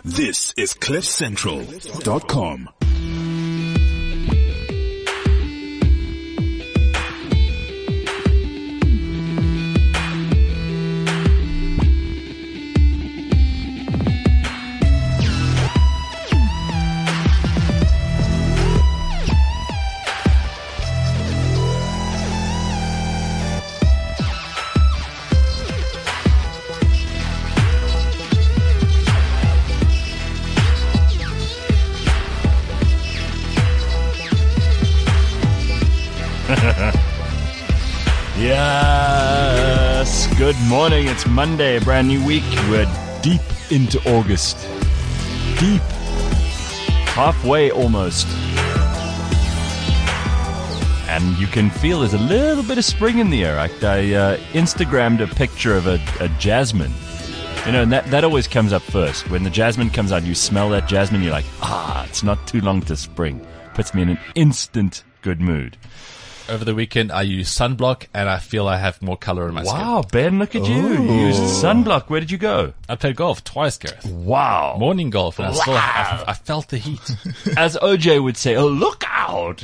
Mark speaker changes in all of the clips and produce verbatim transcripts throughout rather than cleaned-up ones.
Speaker 1: This is cliff central dot com.
Speaker 2: Yes, good morning. It's Monday, a brand new week. We're deep into August. Deep. Halfway almost. And you can feel there's a little bit of spring in the air. I, I uh, Instagrammed a picture of a, a jasmine. You know, and that, that always comes up first. When the jasmine comes out, you smell that jasmine, you're like, ah, it's not too long to spring. Puts me in an instant good mood.
Speaker 3: Over the weekend, I used sunblock, and I feel I have more color in my skin.
Speaker 2: Wow, Ben, look at you. You used sunblock. Where did you go?
Speaker 3: I played golf twice, Gareth.
Speaker 2: Wow.
Speaker 3: Morning golf, and I still, I, I felt the heat.
Speaker 2: As O J would say, oh, look out.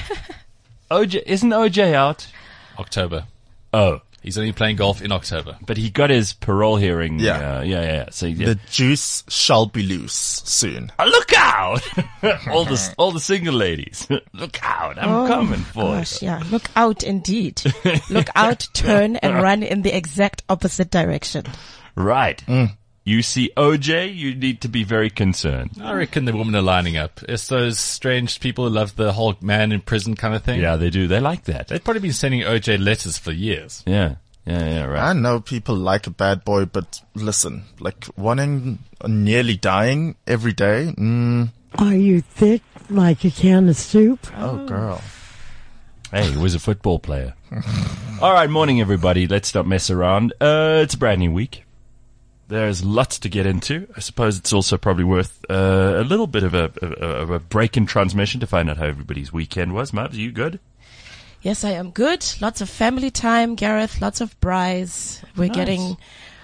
Speaker 2: O J, isn't O J out?
Speaker 3: October.
Speaker 2: Oh.
Speaker 3: He's only playing golf in October.
Speaker 2: But he got his parole hearing.
Speaker 4: Yeah.
Speaker 2: Uh, yeah, yeah. So yeah.
Speaker 4: The juice shall be loose soon.
Speaker 2: Oh, look out! all the all the single ladies, look out! I'm
Speaker 5: oh,
Speaker 2: coming for
Speaker 5: gosh,
Speaker 2: you.
Speaker 5: Yeah, look out indeed. Look out, turn, and run in the exact opposite direction.
Speaker 2: Right. Mm. You see O J, you need to be very concerned.
Speaker 3: I reckon the women are lining up. It's those strange people who love the whole man in prison kind of thing.
Speaker 2: Yeah, they do. They like that.
Speaker 3: They've probably been sending O J letters for years.
Speaker 2: Yeah. Yeah, yeah, right.
Speaker 4: I know people like a bad boy, but listen, like wanting, nearly dying every day. Mm.
Speaker 6: Are you thick like a can of soup?
Speaker 4: Oh, girl.
Speaker 2: Hey, he was a football player. All right, morning, everybody. Let's not mess around. Uh, it's a brand new week. There's lots to get into. I suppose it's also probably worth uh, a little bit of a, of a break in transmission to find out how everybody's weekend was. Mubs, you good?
Speaker 5: Yes, I am good. Lots of family time, Gareth. Lots of braais. We're
Speaker 2: Nice.
Speaker 5: getting.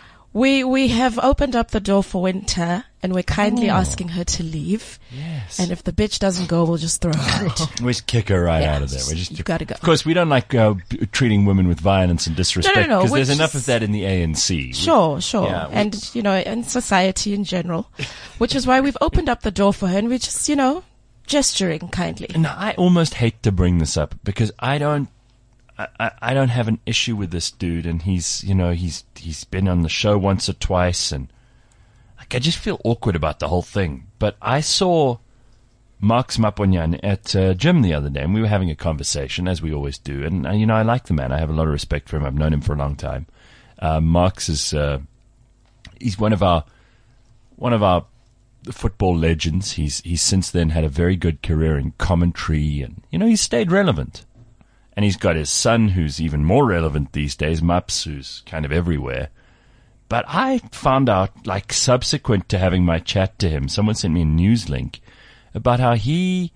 Speaker 5: We we have opened up the door for winter, and we're kindly
Speaker 2: Oh.
Speaker 5: asking her to leave.
Speaker 2: Yes.
Speaker 5: And if the bitch doesn't go, we'll just throw her out.
Speaker 2: We just kick her right
Speaker 5: Yeah,
Speaker 2: out of there. We just,
Speaker 5: you gotta go.
Speaker 2: Of course, we don't like uh, b- treating women with violence and disrespect
Speaker 5: No, no, no,
Speaker 2: because
Speaker 5: we're
Speaker 2: there's enough
Speaker 5: just-
Speaker 2: of that in the A N C. We-
Speaker 5: Sure, sure.
Speaker 2: Yeah, we-
Speaker 5: and, you know, in society in general, which is why we've opened up the door for her, and we're just, you know, gesturing kindly.
Speaker 2: And I almost hate to bring this up because I don't, I, I, I don't have an issue with this dude, and he's, you know, he's he's been on the show once or twice, and like I just feel awkward about the whole thing. But I saw Marks Maponyan at uh, gym the other day, and we were having a conversation as we always do. And uh, you know, I like the man. I have a lot of respect for him. I've known him for a long time. Uh, Marks is uh, he's one of our one of our football legends. He's he's since then had a very good career in commentary, and you know, he's stayed relevant. And he's got his son, who's even more relevant these days, Mups, who's kind of everywhere. But I found out, like, subsequent to having my chat to him, someone sent me a news link about how he,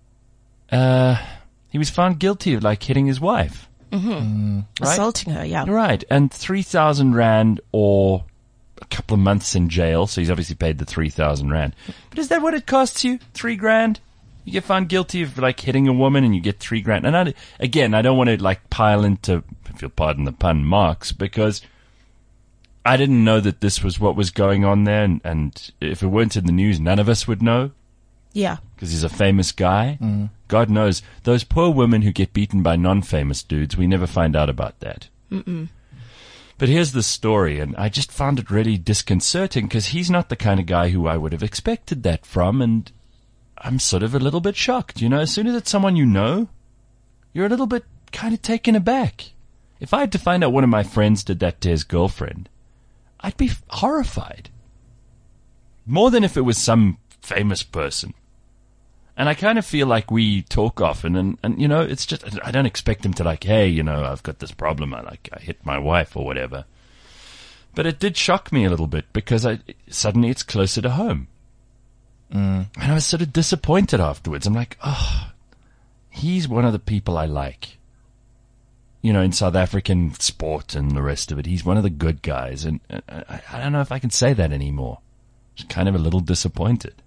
Speaker 2: uh, he was found guilty of, like, hitting his wife.
Speaker 5: Mm-hmm.
Speaker 2: Mm, right?
Speaker 5: Assaulting her, yeah.
Speaker 2: Right. And three thousand rand or a couple of months in jail. So he's obviously paid the three thousand rand. But is that what it costs you? Three grand? You get found guilty of, like, hitting a woman and you get three grand. And I, again, I don't want to, like, pile into, if you'll pardon the pun, marks, because I didn't know that this was what was going on there. And, and if it weren't in the news, none of us would know.
Speaker 5: Yeah.
Speaker 2: Because he's a famous guy. Mm. God knows. Those poor women who get beaten by non-famous dudes, we never find out about that.
Speaker 5: Mm-mm.
Speaker 2: But here's the story, and I just found it really disconcerting because he's not the kind of guy who I would have expected that from, and I'm sort of a little bit shocked. You know, as soon as it's someone you know, you're a little bit kind of taken aback. If I had to find out one of my friends did that to his girlfriend, I'd be horrified. More than if it was some famous person. And I kind of feel like we talk often, and, and, you know, it's just, I don't expect him to, like, hey, you know, I've got this problem, I, like, I hit my wife or whatever. But it did shock me a little bit because I, suddenly it's closer to home. Mm. And I was sort of disappointed afterwards. I'm like, oh, he's one of the people I like. You know, in South African sport and the rest of it, he's one of the good guys. And uh, I, I don't know if I can say that anymore. was kind of a little disappointed.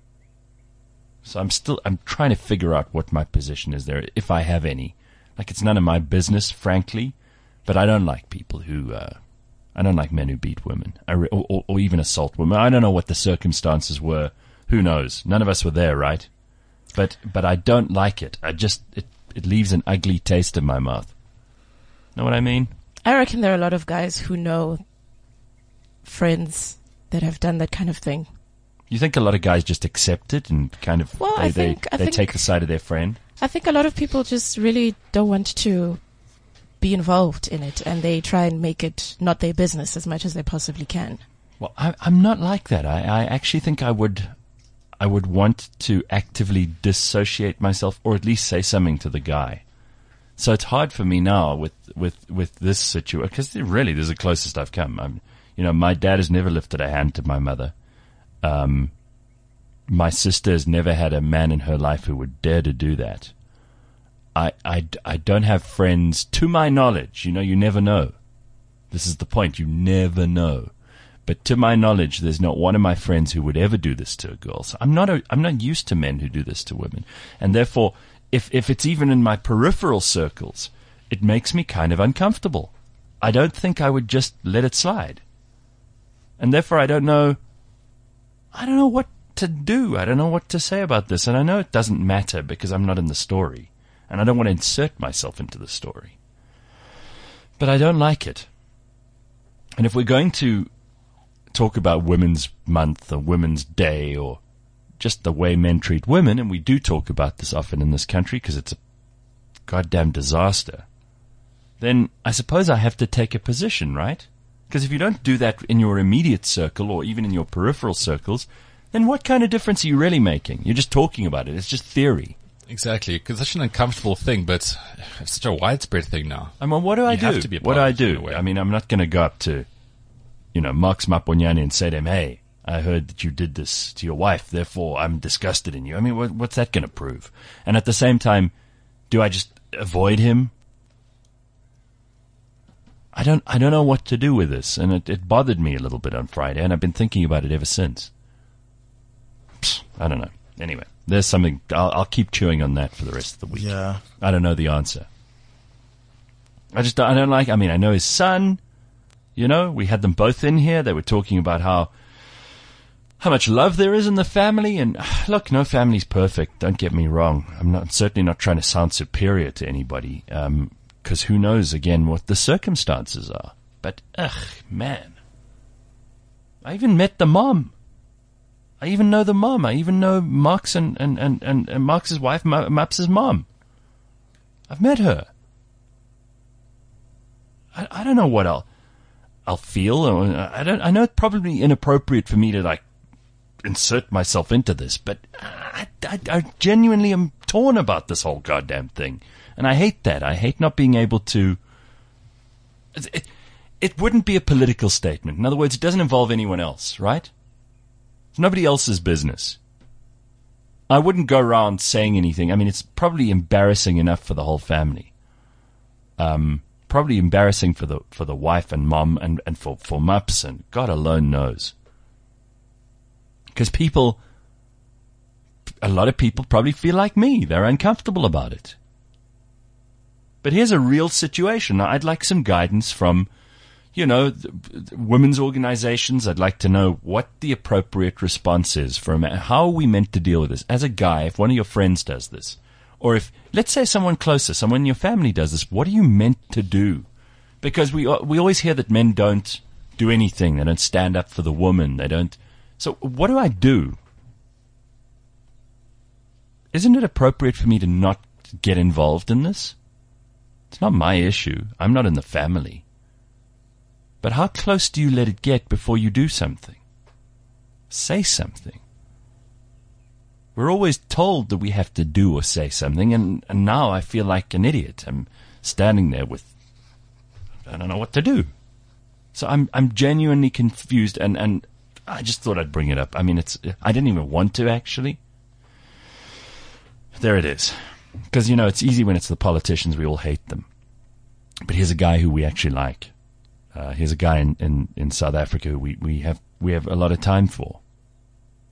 Speaker 2: So I'm still, I'm trying to figure out what my position is there, if I have any. Like, it's none of my business, frankly, but I don't like people who, uh, I don't like men who beat women, I re- or, or, or even assault women. I don't know what the circumstances were. Who knows? None of us were there, right? But, but I don't like it. I just, it, it leaves an ugly taste in my mouth. Know what I mean?
Speaker 5: I reckon there are a lot of guys who know friends that have done that kind of thing.
Speaker 2: You think a lot of guys just accept it and kind of
Speaker 5: Well,
Speaker 2: they,
Speaker 5: I think-
Speaker 2: they,
Speaker 5: I
Speaker 2: they
Speaker 5: think-
Speaker 2: take the side of their friend?
Speaker 5: I think a lot of people just really don't want to be involved in it, and they try and make it not their business as much as they possibly can.
Speaker 2: Well, I, I'm not like that. I, I actually think I would, I would want to actively dissociate myself, or at least say something to the guy. So it's hard for me now with with with this situation, because really, this is the closest I've come. I'm, you know, my dad has never lifted a hand to my mother. Um, my sister has never had a man in her life who would dare to do that. I, I, I don't have friends, to my knowledge. You know, you never know. This is the point. You never know. But to my knowledge, there's not one of my friends who would ever do this to a girl. So I'm not a, I'm not used to men who do this to women. And therefore, if, if it's even in my peripheral circles, it makes me kind of uncomfortable. I don't think I would just let it slide. And therefore, I don't know, I don't know what to do. I don't know what to say about this. And I know it doesn't matter because I'm not in the story. And I don't want to insert myself into the story. But I don't like it. And if we're going to talk about Women's Month or Women's Day or just the way men treat women, and we do talk about this often in this country because it's a goddamn disaster, then I suppose I have to take a position, right? Because if you don't do that in your immediate circle or even in your peripheral circles, then what kind of difference are you really making? You're just talking about it. It's just theory.
Speaker 3: Exactly, because it's such an uncomfortable thing, but it's such a widespread thing now.
Speaker 2: I mean, what do I
Speaker 3: You
Speaker 2: do?
Speaker 3: have to be a
Speaker 2: what do
Speaker 3: part
Speaker 2: I
Speaker 3: of it in a
Speaker 2: do?
Speaker 3: way.
Speaker 2: I mean, I'm not going to go up to, you know, Marx Maponyane and say to him, hey, I heard that you did this to your wife, therefore I'm disgusted in you. I mean, what, what's that going to prove? And at the same time, do I just avoid him? I don't, I don't know what to do with this, and it, it bothered me a little bit on Friday, and I've been thinking about it ever since. Psst, I don't know. Anyway, there's something, I'll, I'll keep chewing on that for the rest of the week.
Speaker 4: Yeah.
Speaker 2: I don't know the answer. I just don't, I don't like, I mean, I know his son, you know, we had them both in here. They were talking about how, how much love there is in the family. And look, no family's perfect. Don't get me wrong. I'm not, certainly not trying to sound superior to anybody. Um, cause who knows again what the circumstances are. But, ugh, man. I even met the mom. I even know the mom. I even know Marx and, and, and, and, and Marx's wife, Maps's mom. I've met her. I, I don't know what I'll, I'll feel. Or, I don't, I know it's probably inappropriate for me to like insert myself into this, but I, I, I genuinely am torn about this whole goddamn thing. And I hate that. I hate not being able to, it, it wouldn't be a political statement. In other words, it doesn't involve anyone else, right? It's nobody else's business. I wouldn't go around saying anything. I mean, it's probably embarrassing enough for the whole family. Um, probably embarrassing for the for the wife and mom and, and for, for Mups, and God alone knows. Because people, a lot of people probably feel like me. They're uncomfortable about it. But here's a real situation. I'd like some guidance from, you know, women's organizations. I'd like to know what the appropriate response is for a man. How are we meant to deal with this? As a guy, if one of your friends does this, or if, let's say someone closer, someone in your family does this, what are you meant to do? Because we we always hear that men don't do anything. They don't stand up for the woman. They don't. So what do I do? Isn't it appropriate for me to not get involved in this? It's not my issue. I'm not in the family. But how close do you let it get before you do something? Say something. We're always told that we have to do or say something, and, and now I feel like an idiot. I'm standing there with, I don't know what to do. So I'm I'm genuinely confused, and, and I just thought I'd bring it up. I mean, it's I didn't even want to, actually. There it is. Because, you know, it's easy when it's the politicians. We all hate them. But here's a guy who we actually like. Uh, here's a guy in, in, in South Africa who we, we have we have a lot of time for.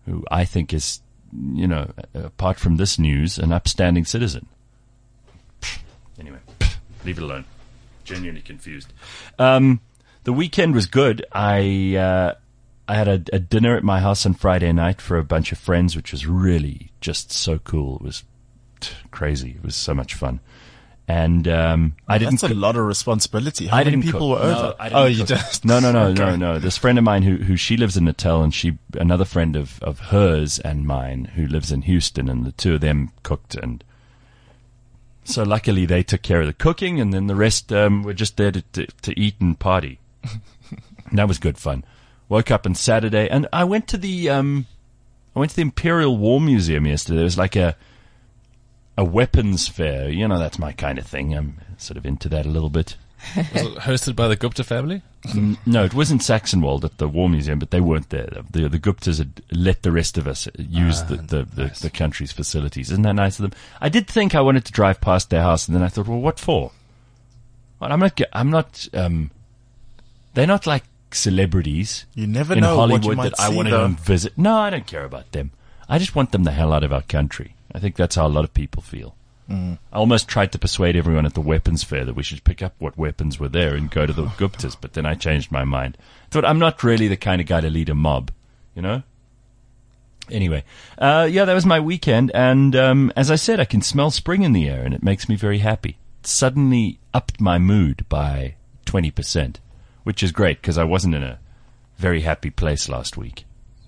Speaker 2: who I think is, you know, apart from this news, an upstanding citizen. Anyway, leave it alone. Genuinely confused. Um, the weekend was good. I uh, I had a, a dinner at my house on Friday night for a bunch of friends, which was really just so cool. It was t- crazy. It was so much fun. And um, I didn't.
Speaker 4: That's a
Speaker 2: cook.
Speaker 4: lot of responsibility. How
Speaker 2: I
Speaker 4: many
Speaker 2: didn't
Speaker 4: people
Speaker 2: cook.
Speaker 4: were
Speaker 2: No,
Speaker 4: over?
Speaker 2: I didn't
Speaker 4: oh, you
Speaker 2: cook.
Speaker 4: just
Speaker 2: No, no, no,
Speaker 4: okay.
Speaker 2: no, no. This friend of mine who who she lives in Natal, and she another friend of of hers and mine who lives in Houston, and the two of them cooked. And so luckily they took care of the cooking, and then the rest um, were just there to, to to eat and party. And that was good fun. Woke up on Saturday, and I went to the um, I went to the Imperial War Museum yesterday. There was like a a weapons fair. You know, that's my kind of thing. I'm sort of into that a little bit.
Speaker 3: Was it hosted by the Gupta family?
Speaker 2: Mm, no, it was in Saxonwold at the War Museum, but they weren't there. The the Guptas had let the rest of us use
Speaker 3: Ah,
Speaker 2: the, the, the,
Speaker 3: nice.
Speaker 2: the country's facilities. Isn't that nice of them? I did think I wanted to drive past their house, and then I thought, well, what for? Well, I'm not. ge- I'm not. Um, they're not like celebrities
Speaker 4: You never
Speaker 2: in
Speaker 4: know what you
Speaker 2: Hollywood
Speaker 4: might
Speaker 2: that I
Speaker 4: see,
Speaker 2: want to go
Speaker 4: though.
Speaker 2: and visit. No, I don't care about them. I just want them the hell out of our country. I think that's how a lot of people feel.
Speaker 4: Mm.
Speaker 2: I almost tried to persuade everyone at the weapons fair that we should pick up what weapons were there and go to the Guptas, but then I changed my mind. Thought I'm not really the kind of guy to lead a mob, you know? Anyway, uh, yeah, that was my weekend, and um, as I said, I can smell spring in the air, and it makes me very happy. It suddenly upped my mood by twenty percent, which is great, because I wasn't in a very happy place last week.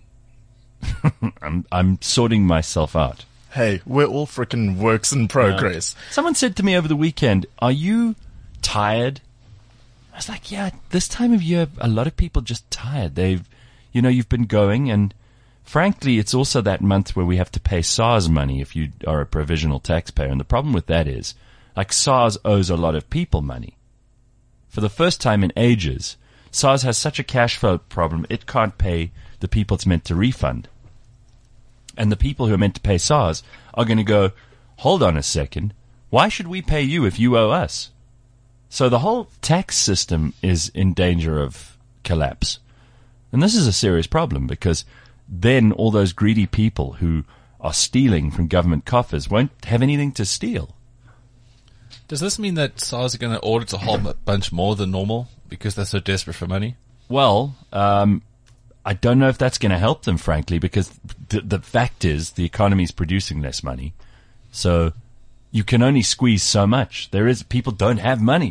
Speaker 2: I'm, I'm sorting myself out.
Speaker 4: Hey, we're all freaking works in progress.
Speaker 2: Someone said to me over the weekend, are you tired? I was like, yeah, this time of year, a lot of people just tired. They've, you know, you've been going, and frankly, it's also that month where we have to pay SARS money if you are a provisional taxpayer. And the problem with that is, like, SARS owes a lot of people money. For the first time in ages, SARS has such a cash flow problem, it can't pay the people it's meant to refund. And the people who are meant to pay SARS are going to go, hold on a second, why should we pay you if you owe us? So the whole tax system is in danger of collapse. And this is a serious problem, because then all those greedy people who are stealing from government coffers won't have anything to steal.
Speaker 3: Does this mean that SARS are going to audit a whole bunch more than normal because they're so desperate for money?
Speaker 2: Well, um, I don't know if that's going to help them, frankly, because the, the fact is the economy is producing less money. So you can only squeeze so much. There is, people don't have money.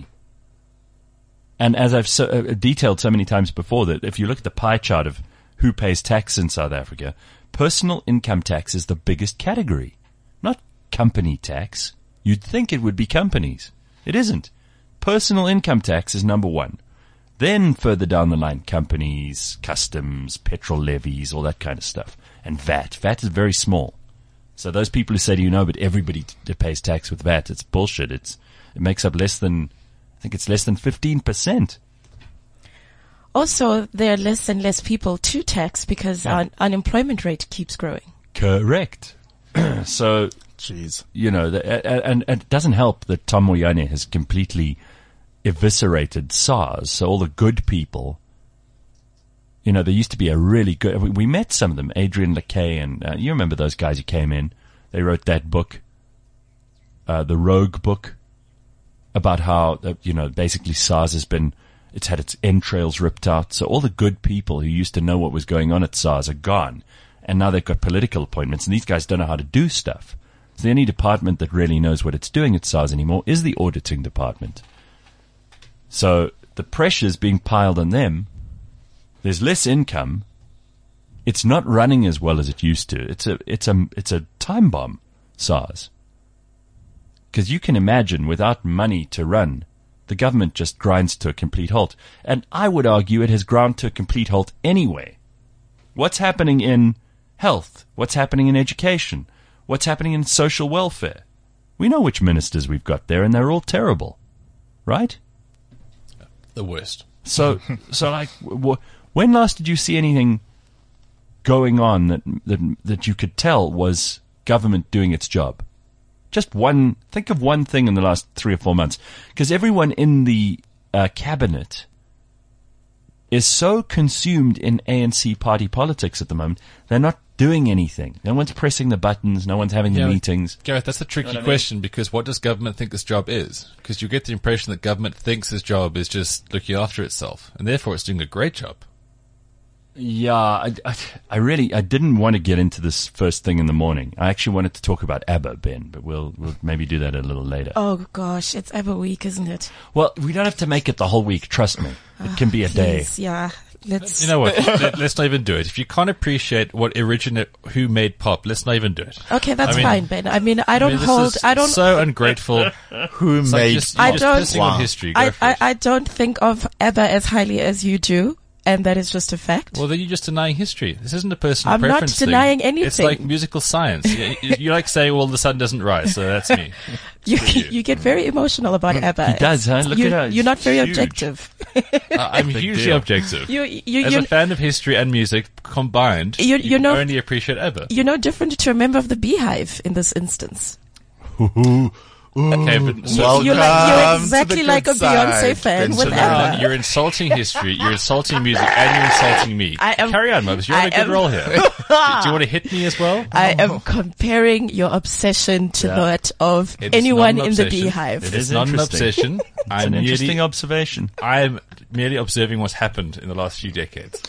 Speaker 2: And as I've so, uh, detailed so many times before, that if you look at the pie chart of who pays tax in South Africa, personal income tax is the biggest category, not company tax. You'd think it would be companies. It isn't. Personal income tax is number one. Then further down the line, companies, customs, petrol levies, all that kind of stuff. And V A T. V A T is very small. So those people who say to you, no, but everybody t- pays tax with V A T, it's bullshit. It's, it makes up less than, I think it's less than fifteen percent.
Speaker 5: Also, there are less and less people to tax because
Speaker 2: Yeah.
Speaker 5: our unemployment rate keeps growing.
Speaker 2: Correct. So,
Speaker 4: Jeez.
Speaker 2: you know, the, and, and it doesn't help that Tom Moyane has completely eviscerated SARS. So all the good people, you know, there used to be a really good, we, we met some of them, Adrian Lakay, and uh, you remember those guys who came in. They wrote that book, uh, the Rogue book, about how, uh, you know, basically SARS has been, it's had its entrails ripped out. So all the good people who used to know what was going on at SARS are gone. And now they've got political appointments, and these guys don't know how to do stuff. So the only department that really knows what it's doing at SARS anymore is the auditing department. So the pressure's being piled on them. There's less income. It's not running as well as it used to. It's a, it's a, it's a time bomb, SARS. Because you can imagine, without money to run, the government just grinds to a complete halt. And I would argue it has ground to a complete halt anyway. What's happening in health? What's happening in education? What's happening in social welfare? We know which ministers we've got there, and they're all terrible. Right?
Speaker 3: The worst.
Speaker 2: So, so like, w- when last did you see anything going on that, that that you could tell was government doing its job? Just one. Think of one thing in the last three or four months, because everyone in the uh, cabinet is so consumed in A N C party politics at the moment, they're not doing anything. No one's pressing the buttons. No one's having the
Speaker 3: Yeah,
Speaker 2: meetings.
Speaker 3: Gareth, that's a tricky
Speaker 2: You know what I mean?
Speaker 3: question because what does government think this job is? Because you get the impression that government thinks this job is just looking after itself, and therefore it's doing a great job.
Speaker 2: Yeah, I, I, I really, I didn't want to get into this first thing in the morning. I actually wanted to talk about ABBA, Ben, but we'll, we'll maybe do that a little later.
Speaker 5: Oh gosh, it's ABBA week, isn't it?
Speaker 2: Well, we don't have to make it the whole week, trust me. It can be a day.
Speaker 5: Please, yeah. Let's.
Speaker 3: You know what? Let- let's not even do it. If you can't appreciate what originate, who made pop, let's not even do it.
Speaker 5: Okay, that's
Speaker 3: I mean-
Speaker 5: fine, Ben. I mean, I don't
Speaker 3: I mean, this
Speaker 5: hold.
Speaker 3: is
Speaker 5: I don't.
Speaker 3: so ungrateful.
Speaker 4: Who
Speaker 3: It's like
Speaker 4: made
Speaker 3: just,
Speaker 5: I
Speaker 3: you're just
Speaker 5: don't-
Speaker 3: pissing
Speaker 4: Wow.
Speaker 3: on history. Go
Speaker 5: I,
Speaker 3: for
Speaker 5: I,
Speaker 3: it.
Speaker 5: I don't think of ABBA as highly as you do, and that is just a fact.
Speaker 3: Well, then you're just denying history. This isn't a personal
Speaker 5: I'm not
Speaker 3: preference thing.
Speaker 5: denying
Speaker 3: It's
Speaker 5: anything.
Speaker 3: like musical science. You, you- you like saying, well, the sun doesn't rise, so that's me.
Speaker 5: you,
Speaker 3: for you.
Speaker 5: you get very emotional about ABBA.
Speaker 2: He does, huh? Look
Speaker 5: you,
Speaker 2: at her.
Speaker 5: You're not very
Speaker 2: Huge.
Speaker 5: objective.
Speaker 3: Uh, I'm
Speaker 2: Big
Speaker 3: hugely
Speaker 2: deal.
Speaker 3: objective.
Speaker 5: You, you,
Speaker 3: As
Speaker 5: you,
Speaker 3: a fan of history and music combined,
Speaker 5: You-
Speaker 3: you,
Speaker 5: you
Speaker 3: can
Speaker 5: know-
Speaker 3: only appreciate ABBA.
Speaker 5: you're no different to a member of the Beehive in this instance.
Speaker 3: Okay, but so,
Speaker 4: Welcome
Speaker 5: You're like you're
Speaker 4: to the
Speaker 5: exactly
Speaker 4: good
Speaker 5: like a Beyonce
Speaker 4: side,
Speaker 5: fan
Speaker 4: Ben
Speaker 5: with
Speaker 3: so
Speaker 4: Shanahan.
Speaker 3: now
Speaker 5: ABBA.
Speaker 3: you're insulting history, you're insulting music, and you're insulting me.
Speaker 5: I am-
Speaker 3: Carry on, Mubs. You're on
Speaker 5: I
Speaker 3: a good
Speaker 5: am-
Speaker 3: roll here. do, do you want to hit me as well?
Speaker 5: I am comparing your obsession to
Speaker 2: Yeah.
Speaker 5: that of
Speaker 3: It is
Speaker 5: anyone
Speaker 3: not an
Speaker 5: in the
Speaker 3: obsession.
Speaker 5: Beehive.
Speaker 2: It
Speaker 3: It's
Speaker 2: is
Speaker 3: not an
Speaker 2: interesting.
Speaker 3: obsession.
Speaker 2: It's
Speaker 3: I'm
Speaker 2: an interesting
Speaker 3: merely,
Speaker 2: observation.
Speaker 3: I'm merely observing what's happened in the last few decades.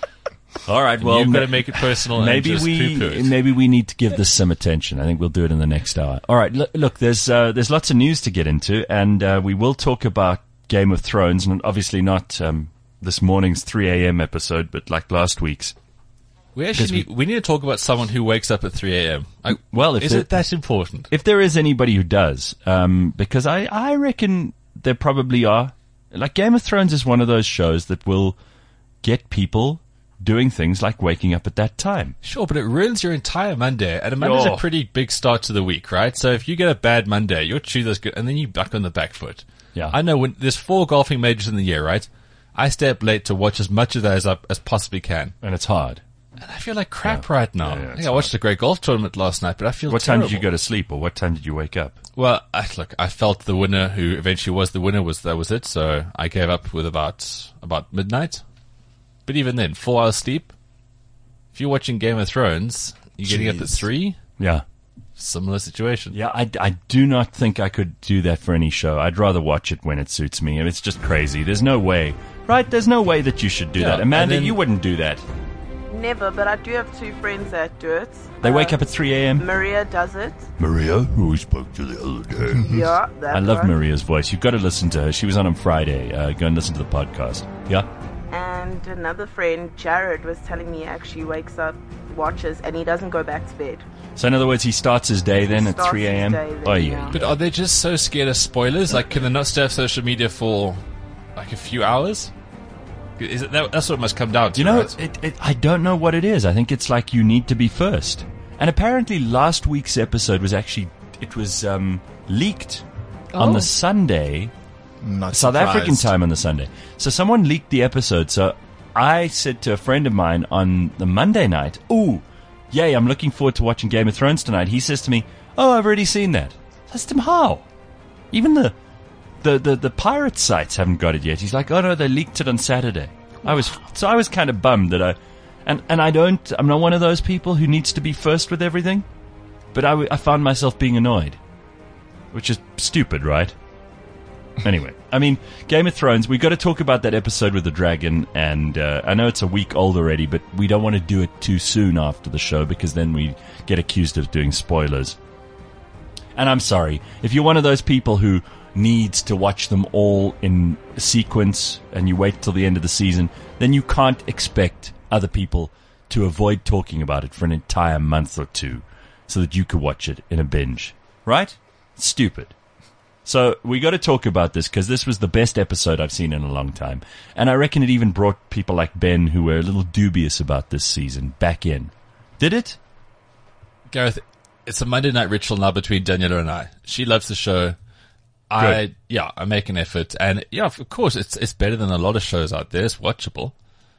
Speaker 2: All right, well,
Speaker 3: Well, You've got to
Speaker 2: ma-
Speaker 3: make it personal
Speaker 2: maybe
Speaker 3: and just
Speaker 2: we
Speaker 3: poo-poo it.
Speaker 2: maybe we need to give this some attention. I think we'll do it in the next hour. All right, look, look there's uh, there's lots of news to get into, and uh, we will talk about Game of Thrones, and obviously not um, this morning's three a.m. episode, but like last week's.
Speaker 3: We actually need, we need to talk about someone who wakes up at three a.m. Like,
Speaker 2: Well, if
Speaker 3: is
Speaker 2: there-
Speaker 3: it that important?
Speaker 2: If there is anybody who does, um, because I, I reckon there probably are. Like Game of Thrones is one of those shows that will get people doing things like waking up at that time.
Speaker 3: Sure, but it ruins your entire Monday, and a Monday's
Speaker 2: Oh.
Speaker 3: a pretty big start to the week, right? So if you get a bad Monday, you'll chew those good, and then you back on the back foot.
Speaker 2: Yeah.
Speaker 3: I know when there's four golfing majors in the year, right? I stay up late to watch as much of those up as possibly can,
Speaker 2: And it's hard.
Speaker 3: and I feel like crap right now.
Speaker 2: Yeah, yeah,
Speaker 3: I
Speaker 2: it's
Speaker 3: think I watched a great golf tournament last night, but I feel
Speaker 2: What time did you
Speaker 3: terrible.
Speaker 2: go to sleep, or what time did you wake up?
Speaker 3: Well, I, look, I felt the winner, who eventually was the winner, was that was it. So I gave up with about about midnight. But even then, four hours sleep. If you're watching Game of Thrones, you're getting up at
Speaker 4: Jeez.
Speaker 3: three.
Speaker 2: Yeah.
Speaker 3: Similar situation.
Speaker 2: Yeah, I, I do not think I could do that for any show. I'd rather watch it when it suits me. I mean, it's just crazy. There's no way. Right? There's no way that you should do
Speaker 3: Yeah,
Speaker 2: that. Amanda,
Speaker 3: and then-
Speaker 2: you wouldn't do that.
Speaker 7: Never, but I do have two friends that do it.
Speaker 2: They
Speaker 7: Uh,
Speaker 2: wake up at three a.m.
Speaker 7: Maria does it.
Speaker 1: Maria, who we spoke to the other day.
Speaker 7: Yeah, that's
Speaker 2: I love
Speaker 7: right.
Speaker 2: Maria's voice. You've got to listen to her. She was on on Friday. Uh, go and listen to the podcast. Yeah?
Speaker 7: And another friend, Jared, was telling me he actually wakes up, watches, and he doesn't go back to bed.
Speaker 2: So in other words, he starts his day then at
Speaker 7: Starts
Speaker 2: three
Speaker 7: his
Speaker 2: a.m.?
Speaker 7: day then,
Speaker 2: Oh, yeah.
Speaker 7: yeah.
Speaker 3: But are they just so scared of spoilers? Like, can they not stay off social media for like a few hours? Is it that, that's what it must come down to,
Speaker 2: You know,
Speaker 3: right?
Speaker 2: it, it, I don't know what it is. I think it's like you need to be first. And apparently last week's episode was actually, it was um, leaked on
Speaker 5: Oh.
Speaker 2: the Sunday,
Speaker 4: Not
Speaker 2: South African
Speaker 4: surprised.
Speaker 2: time on the Sunday. So someone leaked the episode. So I said to a friend of mine on the Monday night, ooh, yay, I'm looking forward to watching Game of Thrones tonight. He says to me, oh, I've already seen that. I asked him, how? Even the, the, the, the pirate sites haven't got it yet. He's like, oh no, they leaked it on Saturday. I was, so I was kind of bummed that I, and, and I don't, I'm not one of those people who needs to be first with everything, but I, w- I found myself being annoyed, which is stupid, right? Anyway, I mean, Game of Thrones, we got to talk about that episode with the dragon, and uh, I know it's a week old already, but we don't want to do it too soon after the show because then we get accused of doing spoilers. And I'm sorry, if you're one of those people who needs to watch them all in sequence and you wait till the end of the season, then you can't expect other people to avoid talking about it for an entire month or two so that you could watch it in a binge. Right? Stupid. So we got to talk about this because this was the best episode I've seen in a long time. And I reckon it even brought people like Ben who were a little dubious about this season back in. Did it?
Speaker 3: Gareth, it's a Monday night ritual now between Daniela and I. She loves the show. I,
Speaker 2: Good.
Speaker 3: yeah, I make an effort. And yeah, of course, it's, it's better than a lot of shows out there. It's watchable.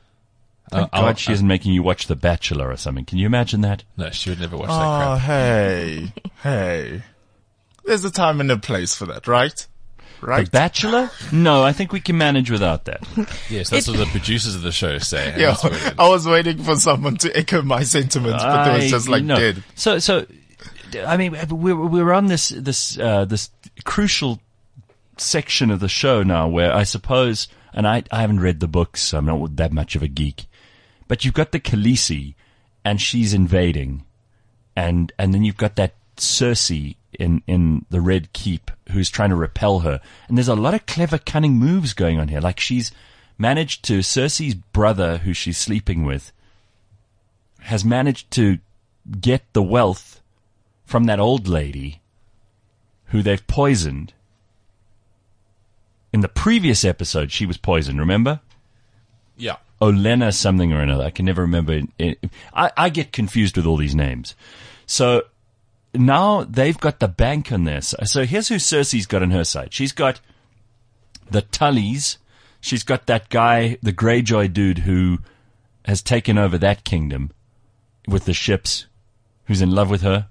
Speaker 2: Thank
Speaker 3: Uh,
Speaker 2: God
Speaker 3: I'll-
Speaker 2: she isn't making you watch The Bachelor or something. Can you imagine that?
Speaker 3: No, she would never watch that
Speaker 4: Oh,
Speaker 3: crap.
Speaker 4: hey, hey. There's a time and a place for that, right? right?
Speaker 2: The Bachelor? No, I think we can manage without that.
Speaker 3: Yes, that's
Speaker 5: It-
Speaker 3: what the producers of the show say. and
Speaker 4: Yeah,
Speaker 3: that's what it is.
Speaker 4: I was waiting for someone to echo my sentiments, but it was just like
Speaker 2: I- no.
Speaker 4: dead.
Speaker 2: So, so, I mean, we're we're on this this uh, this crucial section of the show now, where I suppose, and I I haven't read the books, so I'm not that much of a geek, but you've got the Khaleesi, and she's invading, and and then you've got that Cersei in in the Red Keep who's trying to repel her, and there's a lot of clever, cunning moves going on here. Like she's managed to Cersei's brother, who she's sleeping with, has managed to get the wealth from that old lady who they've poisoned. In the previous episode, she was poisoned, remember?
Speaker 3: Yeah.
Speaker 2: Olenna something or another. I can never remember. I, I get confused with all these names. So now they've got the bank on this. So here's who Cersei's got on her side. She's got the Tullys. She's got that guy, the Greyjoy dude who has taken over that kingdom with the ships, who's in love with her.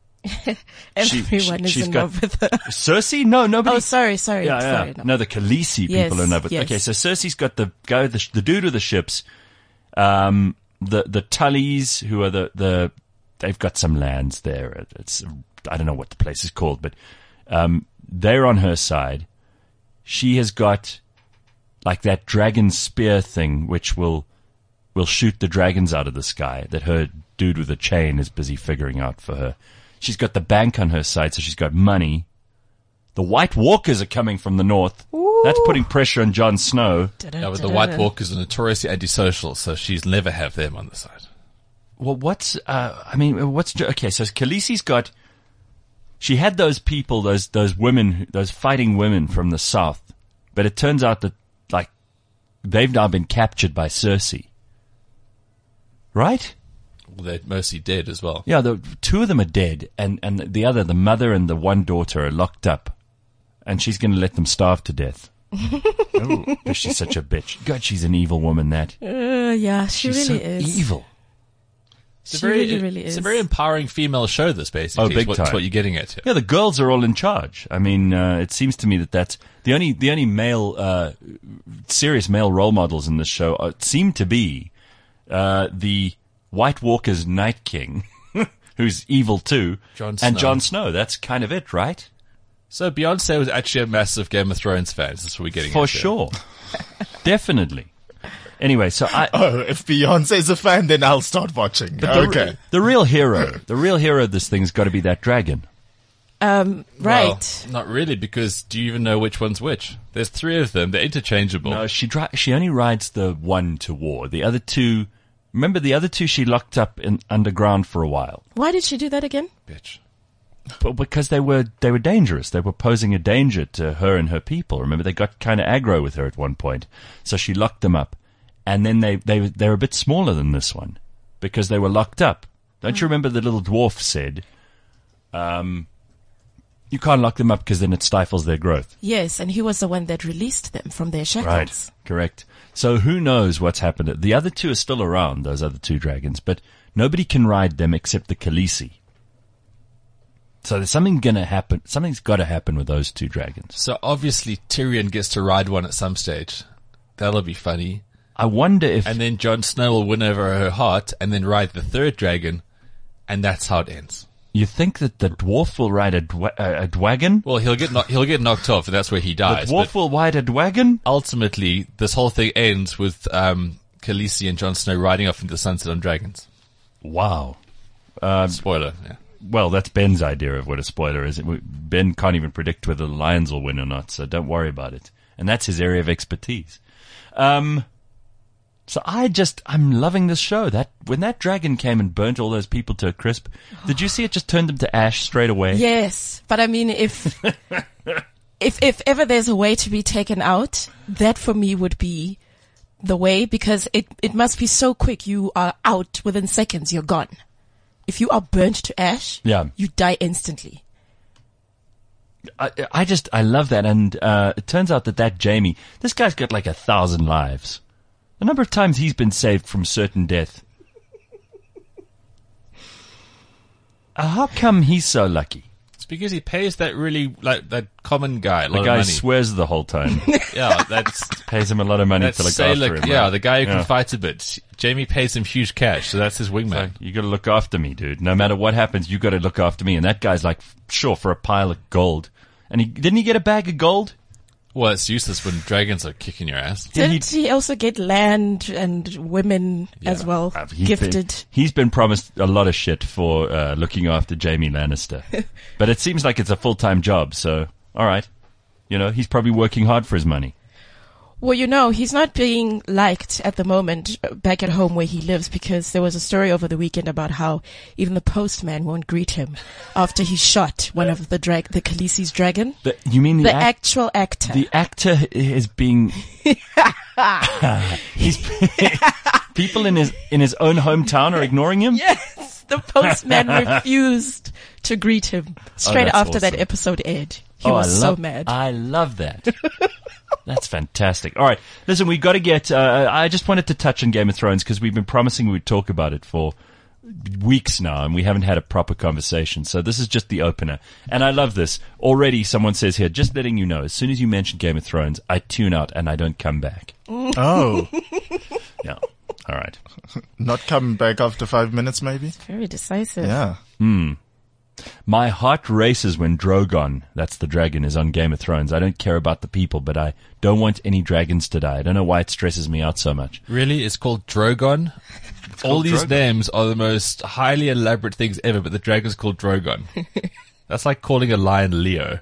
Speaker 2: She-
Speaker 5: Everyone
Speaker 2: she-
Speaker 5: is
Speaker 2: she's
Speaker 5: in
Speaker 2: got-
Speaker 5: love with her.
Speaker 2: Cersei? No, nobody.
Speaker 5: Oh, sorry, sorry,
Speaker 2: Yeah,
Speaker 5: sorry.
Speaker 2: yeah.
Speaker 5: No.
Speaker 2: No, the Khaleesi people
Speaker 5: Yes,
Speaker 2: are in love with.
Speaker 5: yes.
Speaker 2: Okay, so Cersei's got the guy, the, the dude with the ships, um, the the Tullys, who are the the they've got some lands there. It's I don't know what the place is called, but um, they're on her side. She has got like that dragon spear thing, which will will shoot the dragons out of the sky. That her dude with the chain is busy figuring out for her. She's got the bank on her side, so she's got money. The White Walkers are coming from the north. That's putting pressure on Jon Snow.
Speaker 3: Yeah, but the White Walkers are notoriously antisocial, so she's never have them on the side.
Speaker 2: Well, what's, uh, I mean, what's, okay, so Khaleesi's got, she had those people, those, those women, those fighting women from the south, but it turns out that, like, they've now been captured by Cersei. Right?
Speaker 3: Well, they're mostly dead as well.
Speaker 2: Yeah, the two of them are dead, and, and the other, the mother and the one daughter are locked up, and she's going to let them starve to death. Oh, she's such a bitch. God, she's an evil woman, that.
Speaker 5: Uh, yeah, she
Speaker 2: She's
Speaker 5: really
Speaker 2: so
Speaker 5: is.
Speaker 2: evil.
Speaker 3: It's a
Speaker 5: She
Speaker 3: very,
Speaker 5: really, really
Speaker 3: it's
Speaker 5: is.
Speaker 3: a very empowering female show, this, basically.
Speaker 2: Oh, big
Speaker 3: is what,
Speaker 2: time.
Speaker 3: It's what you're getting at here.
Speaker 2: Yeah, the girls are all in charge. I mean, uh, it seems to me that that's the only the only male, uh, serious male role models in this show are, seem to be uh, the White Walker's Night King, who's evil too,
Speaker 3: Jon
Speaker 2: and
Speaker 3: Snow.
Speaker 2: Jon Snow. That's kind of it, right?
Speaker 3: So Beyonce was actually a massive Game of Thrones fan. That's what we're getting
Speaker 2: For
Speaker 3: at here.
Speaker 2: sure, definitely. Anyway, so I.
Speaker 4: Oh, if Beyonce's a fan, then I'll start watching.
Speaker 2: But the,
Speaker 4: Okay.
Speaker 2: the real hero, the real hero of this thing's got to be that dragon.
Speaker 5: Um,
Speaker 3: Well,
Speaker 5: right.
Speaker 3: not really, because do you even know which one's which? There's three of them. They're interchangeable.
Speaker 2: No, she dri- she only rides the one to war. The other two, remember the other two she locked up in underground for a while.
Speaker 5: Why did she do that again?
Speaker 3: Bitch.
Speaker 2: But because they were they were dangerous. They were posing a danger to her and her people. Remember, they got kind of aggro with her at one point, so she locked them up. And then they they they were a bit smaller than this one because they were locked up. Don't you remember the little dwarf said, um, "You can't lock them up because then it stifles their growth."
Speaker 5: Yes, and he was the one that released them from their shackles.
Speaker 2: Right, correct. So who knows what's happened? The other two are still around, those other two dragons, but nobody can ride them except the Khaleesi. So there's something gonna happen. Something's got to happen with those two dragons.
Speaker 3: So obviously Tyrion gets to ride one at some stage. That'll be funny.
Speaker 2: I wonder if
Speaker 3: And then Jon Snow will win over her heart and then ride the third dragon, and that's how it ends.
Speaker 2: you think that the dwarf will ride a, dwa- a, a dwagon.
Speaker 3: Well, he'll get kno- he'll get knocked off, and that's where he
Speaker 2: The
Speaker 3: dies.
Speaker 2: dwarf
Speaker 3: But
Speaker 2: will ride a dwagon.
Speaker 3: ultimately, this whole thing ends with um, Khaleesi and Jon Snow riding off into the sunset on dragons.
Speaker 2: Wow.
Speaker 3: Spoiler. Yeah.
Speaker 2: Well, that's Ben's idea of what a spoiler is. Ben can't even predict whether the Lions will win or not, so don't worry about it. And that's his area of expertise. Um, so I just, I'm loving this show. That when that dragon came and burnt all those people to a crisp, did you see it just turned them to ash straight away?
Speaker 5: Yes, but I mean, if if if ever there's a way to be taken out, that for me would be the way, because it it must be so quick. You are out within seconds. You're gone. If you are burnt to ash,
Speaker 2: Yeah.
Speaker 5: you die instantly.
Speaker 2: I, I just, I love that. And uh, it turns out that that Jamie, this guy's got like a thousand lives. The number of times he's been saved from certain death. Uh, how come he's so lucky?
Speaker 3: It's because he pays that really, like, that common guy a lot
Speaker 2: The
Speaker 3: of
Speaker 2: guy
Speaker 3: money.
Speaker 2: swears the whole time.
Speaker 3: Yeah, that's,
Speaker 2: Pays him a lot of money
Speaker 3: that's
Speaker 2: to look
Speaker 3: Sailor,
Speaker 2: after him.
Speaker 3: yeah,
Speaker 2: right?
Speaker 3: the guy who
Speaker 2: Yeah.
Speaker 3: can fight a bit. Jamie pays him huge cash, so that's his wingman.
Speaker 2: Like, you got to look after me, dude. No matter what happens, you got to look after me. And that guy's like, sure, for a pile of gold. And he didn't he get a bag of gold?
Speaker 3: Well, it's useless when dragons are kicking your ass.
Speaker 2: Yeah,
Speaker 5: Didn't he also get land and women as well
Speaker 2: Uh, he's
Speaker 5: gifted?
Speaker 2: Been, he's been promised a lot of shit for uh, looking after Jamie Lannister. But it seems like it's a full-time job, so all right. You know, he's probably working hard for his money.
Speaker 5: Well, you know, he's not being liked at the moment uh, back at home where he lives, because there was a story over the weekend about how even the postman won't greet him after he shot one of the drag, the Khaleesi's dragon.
Speaker 2: The, you mean the,
Speaker 5: The
Speaker 2: act-
Speaker 5: actual actor.
Speaker 2: the actor is being he's people in his in his own hometown are ignoring him?
Speaker 5: Yes, the postman refused to greet him straight
Speaker 2: that's
Speaker 5: after that
Speaker 2: awesome.
Speaker 5: episode aired. He
Speaker 2: Oh,
Speaker 5: was
Speaker 2: I
Speaker 5: so
Speaker 2: love,
Speaker 5: mad.
Speaker 2: I love that. That's fantastic. All right. Listen, we've got to get, uh, I just wanted to touch on Game of Thrones because we've been promising we'd talk about it for weeks now and we haven't had a proper conversation. So this is just the opener. And I love this. Already someone says here, just letting you know, as soon as you mention Game of Thrones, I tune out and I don't come back.
Speaker 4: Oh,
Speaker 2: Yeah. All right.
Speaker 4: not coming back after five minutes, maybe?
Speaker 5: Very decisive.
Speaker 4: Yeah.
Speaker 2: My heart races when Drogon, that's the dragon, is on Game of Thrones. I don't care about the people, but I don't want any dragons to die. I don't know why it stresses me out so much.
Speaker 3: Really? It's called Drogon? All
Speaker 2: called
Speaker 3: these
Speaker 2: Drogon.
Speaker 3: names are the most highly elaborate things ever, but the dragon's called Drogon. That's like calling a lion Leo.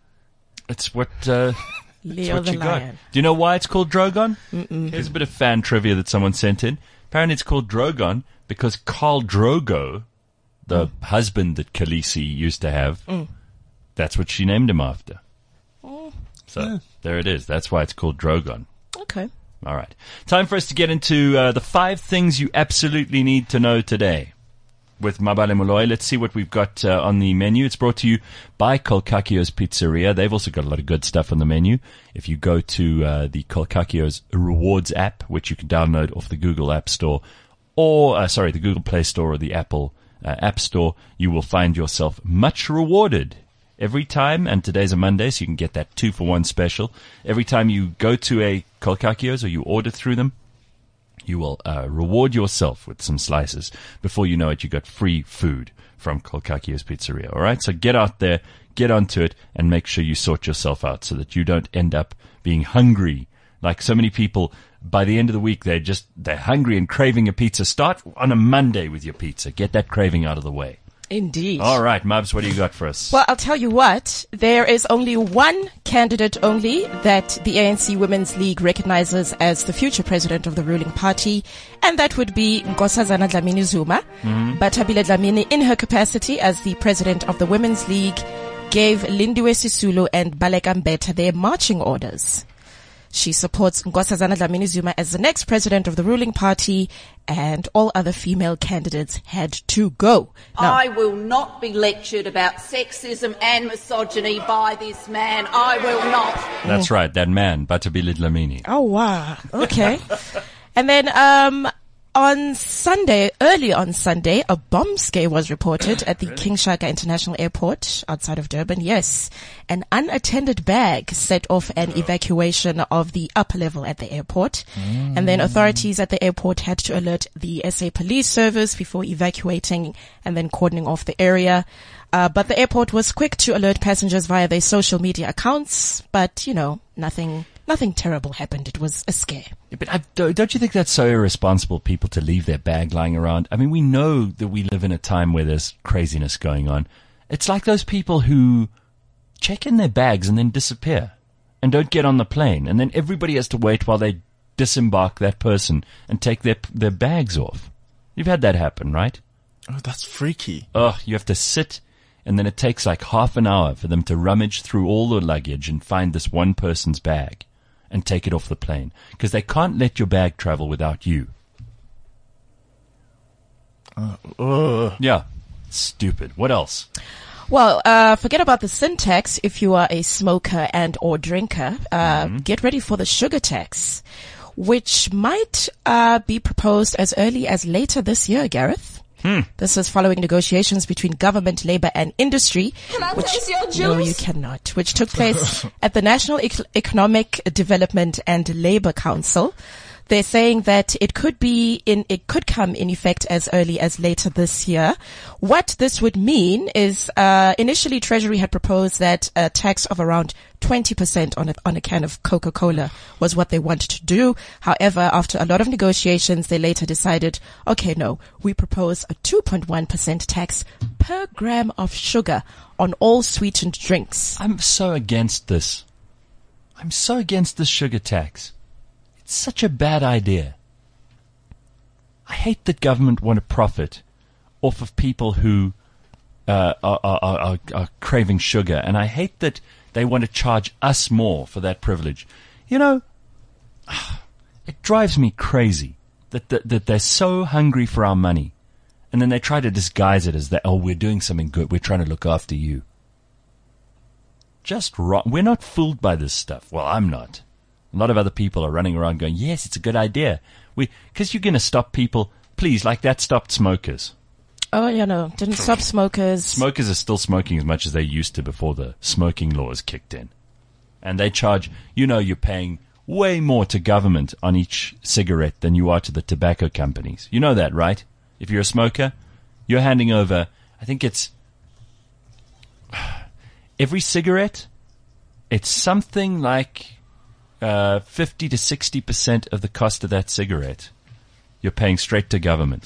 Speaker 2: It's what, uh,
Speaker 5: Leo
Speaker 2: what
Speaker 5: the
Speaker 2: you got.
Speaker 5: lion.
Speaker 2: Do you know why it's called Drogon? Mm-mm. Here's a bit of fan trivia that someone sent in. Apparently it's called Drogon because Khal Drogo, the
Speaker 5: Mm.
Speaker 2: husband that Khaleesi used to have, that's what she named him after.
Speaker 5: Oh.
Speaker 2: So there it is. That's why it's called Drogon.
Speaker 5: Okay.
Speaker 2: All right. Time for us to get into uh, the five things you absolutely need to know today. With Mabale Molloy, let's see what we've got uh, on the menu. It's brought to you by Kolkakio's Pizzeria. They've also got a lot of good stuff on the menu. If you go to uh, the Kolkakio's Rewards app, which you can download off the Google App Store, or, uh, sorry, the Google Play Store or the Apple uh, App Store, you will find yourself much rewarded. Every time, and today's a Monday, so you can get that two for one special. Every time you go to a Kolkakio's or you order through them, you will uh, reward yourself with some slices. Before you know it, you got free food from Kolkakio's Pizzeria. All right, so get out there, get onto it, and make sure you sort yourself out so that you don't end up being hungry. Like so many people, by the end of the week, they're just they're hungry and craving a pizza. Start on a Monday with your pizza. Get that craving out of the way.
Speaker 5: Indeed.
Speaker 2: All right, Mubs, what do you got for us?
Speaker 5: Well, I'll tell you what, there is only one candidate only that the A N C Women's League recognizes as the future president of the ruling party, and that would be Nkosazana Dlamini Zuma.
Speaker 2: Mm-hmm.
Speaker 5: But Tabile Dlamini, in her capacity as the president of the Women's League, gave Lindiwe Sisulu and Baleka Mbetha their marching orders. She supports Nkosazana Dlamini Zuma as the next president of the ruling party, and all other female candidates had to go. Now,
Speaker 8: I will not be lectured about sexism and misogyny by this man. I will not.
Speaker 2: That's right, that man, Batabile Dlamini.
Speaker 5: oh wow, okay. And then um on Sunday, early on Sunday, a bomb scare was reported at the King Shaka International Airport outside of Durban. Yes, an unattended bag set off an evacuation of the upper level at the airport. Mm. And then authorities at the airport had to alert the S A Police Service before evacuating and then cordoning off the area. Uh, but the airport was quick to alert passengers via their social media accounts. But, you know, nothing... Nothing terrible happened. It was a scare.
Speaker 2: Yeah, but I, don't don't you think that's so irresponsible, people to leave their bag lying around? I mean, we know that we live in a time where there's craziness going on. It's like those people who check in their bags and then disappear and don't get on the plane. And then everybody has to wait while they disembark that person and take their their bags off. You've had that happen, right?
Speaker 4: Oh, that's freaky.
Speaker 2: Oh, you have to sit, and then it takes like half an hour for them to rummage through all the luggage and find this one person's bag and take it off the plane, because they can't let your bag travel without you.
Speaker 4: Uh, uh.
Speaker 2: Yeah. Stupid. What else?
Speaker 5: Well, uh, forget about the sin tax if you are a smoker and or drinker. Uh, mm-hmm. Get ready for the sugar tax, which might uh, be proposed as early as later this year, Gareth.
Speaker 2: Hmm.
Speaker 5: This is following negotiations between government, labor, and industry.
Speaker 8: Can I
Speaker 5: which,
Speaker 8: taste your juice?
Speaker 5: No, you cannot. Which took place at the National Ec- Economic Development and Labor Council. They're saying that it could be in, it could come in effect as early as later this year. What this would mean is, uh, initially Treasury had proposed that a tax of around twenty percent on a, on a can of Coca-Cola was what they wanted to do. However, after a lot of negotiations, they later decided, okay, no, we propose a two point one percent tax per gram of sugar on all sweetened drinks.
Speaker 2: I'm so against this. I'm so against this sugar tax. It's such a bad idea. I hate that government want to profit off of people who uh, are, are, are, are craving sugar, and I hate that they want to charge us more for that privilege. You know, it drives me crazy that, that, that they're so hungry for our money, and then they try to disguise it as that, oh, we're doing something good, we're trying to look after you. Just wrong. We're not fooled by this stuff. Well, I'm not. A lot of other people are running around going, yes, it's a good idea. We, because you're going to stop people. Please, like that stopped smokers.
Speaker 5: Oh, you know, didn't stop smokers.
Speaker 2: Smokers are still smoking as much as they used to before the smoking laws kicked in. And they charge, you know, you're paying way more to government on each cigarette than you are to the tobacco companies. You know that, right? If you're a smoker, you're handing over, I think it's every cigarette, it's something like Uh, fifty to sixty percent of the cost of that cigarette you're paying straight to government.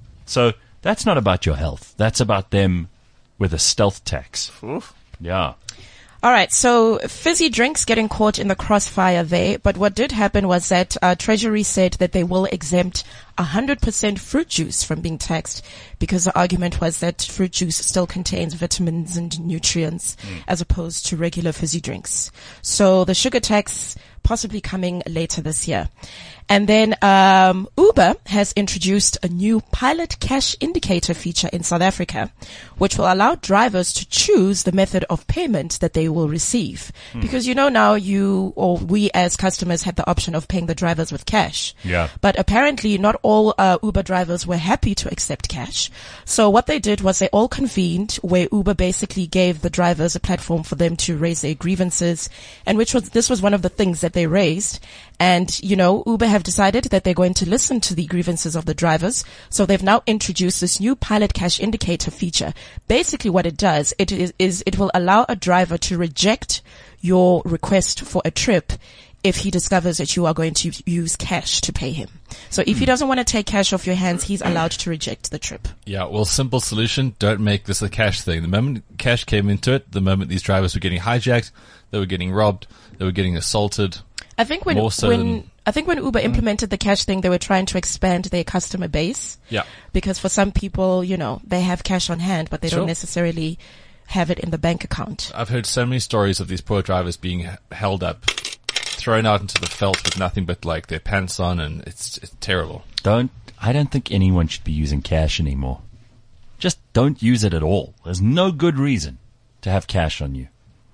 Speaker 2: So that's not about your health. That's about them with a stealth tax.
Speaker 4: Oof.
Speaker 2: Yeah.
Speaker 5: All right, so fizzy drinks getting caught in the crossfire there, but what did happen was that uh, Treasury said that they will exempt one hundred percent fruit juice from being taxed, because the argument was that fruit juice still contains vitamins and nutrients mm. as opposed to regular fizzy drinks. So the sugar tax possibly coming later this year. And then um Uber has introduced a new pilot cash indicator feature in South Africa, which will allow drivers to choose the method of payment that they will receive. Hmm. Because you know now you or we as customers had the option of paying the drivers with cash.
Speaker 2: Yeah.
Speaker 5: But apparently not all uh, Uber drivers were happy to accept cash. So what they did was they all convened where Uber basically gave the drivers a platform for them to raise their grievances, and which was this was one of the things that they raised. And, you know, Uber have decided that they're going to listen to the grievances of the drivers. So they've now introduced this new pilot cash indicator feature. Basically what it does, it is, is it will allow a driver to reject your request for a trip if he discovers that you are going to use cash to pay him. So if he doesn't want to take cash off your hands, he's allowed to reject the trip.
Speaker 3: Yeah, well, simple solution. Don't make this a cash thing. The moment cash came into it, the moment these drivers were getting hijacked, they were getting robbed, they were getting assaulted.
Speaker 5: I think when,
Speaker 3: so
Speaker 5: when,
Speaker 3: than,
Speaker 5: I think when Uber mm. implemented the cash thing, they were trying to expand their customer base.
Speaker 3: Yeah.
Speaker 5: Because for some people, you know, they have cash on hand, but they
Speaker 3: sure.
Speaker 5: don't necessarily have it in the bank account.
Speaker 3: I've heard so many stories of these poor drivers being held up, thrown out into the veldt with nothing but like their pants on, and it's, it's terrible.
Speaker 2: Don't, I don't think anyone should be using cash anymore. Just don't use it at all. There's no good reason to have cash on you.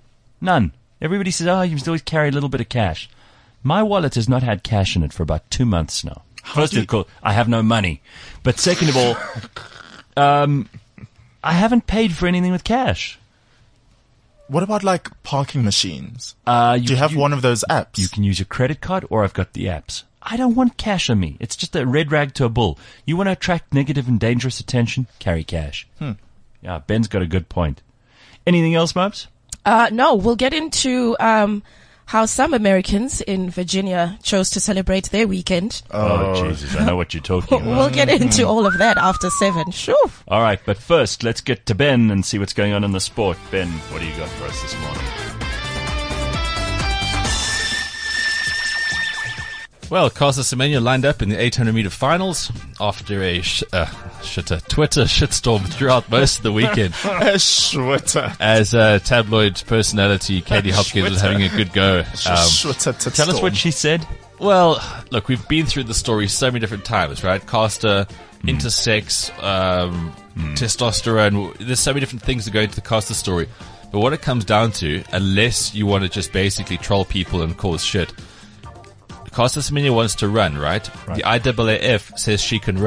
Speaker 2: None. Everybody says, oh, you must always carry a little bit of cash. My wallet has not had cash in it for about two months now. First of all, I have no money. But second of all, um, I haven't paid for anything with cash.
Speaker 4: What about like parking machines?
Speaker 2: Uh, you,
Speaker 4: Do you have
Speaker 2: you,
Speaker 4: one of those apps?
Speaker 2: You can use your credit card, or I've got the apps. I don't want cash on me. It's just a red rag to a bull. You want to attract negative and dangerous attention? Carry cash.
Speaker 4: Hmm.
Speaker 2: Yeah, Ben's got a good point. Anything else, Mubs?
Speaker 5: Uh, no, we'll get into, um, how some Americans in Virginia chose to celebrate their weekend.
Speaker 2: Oh, oh Jesus, I know what you're talking about.
Speaker 5: We'll get into all of that after seven. Sure.
Speaker 2: All right, but first, let's get to Ben and see what's going on in the sport. Ben, what do you got for us this morning?
Speaker 3: Well, Caster Semenya lined up in the eight hundred meter finals after a sh- uh, shit, a Twitter shitstorm throughout most of the weekend.
Speaker 4: Schwitter.
Speaker 3: As uh, tabloid personality Katie Hopkins was having a good go. Um,
Speaker 2: tell us what she said.
Speaker 3: Well, look, we've been through the story so many different times, right? Caster, mm. intersex, um, mm. testosterone. There's so many different things that go into the Caster story. But what it comes down to, unless you want to just basically troll people and cause shit, Caster Semenya wants to run, right? right? The I A A F says she can run.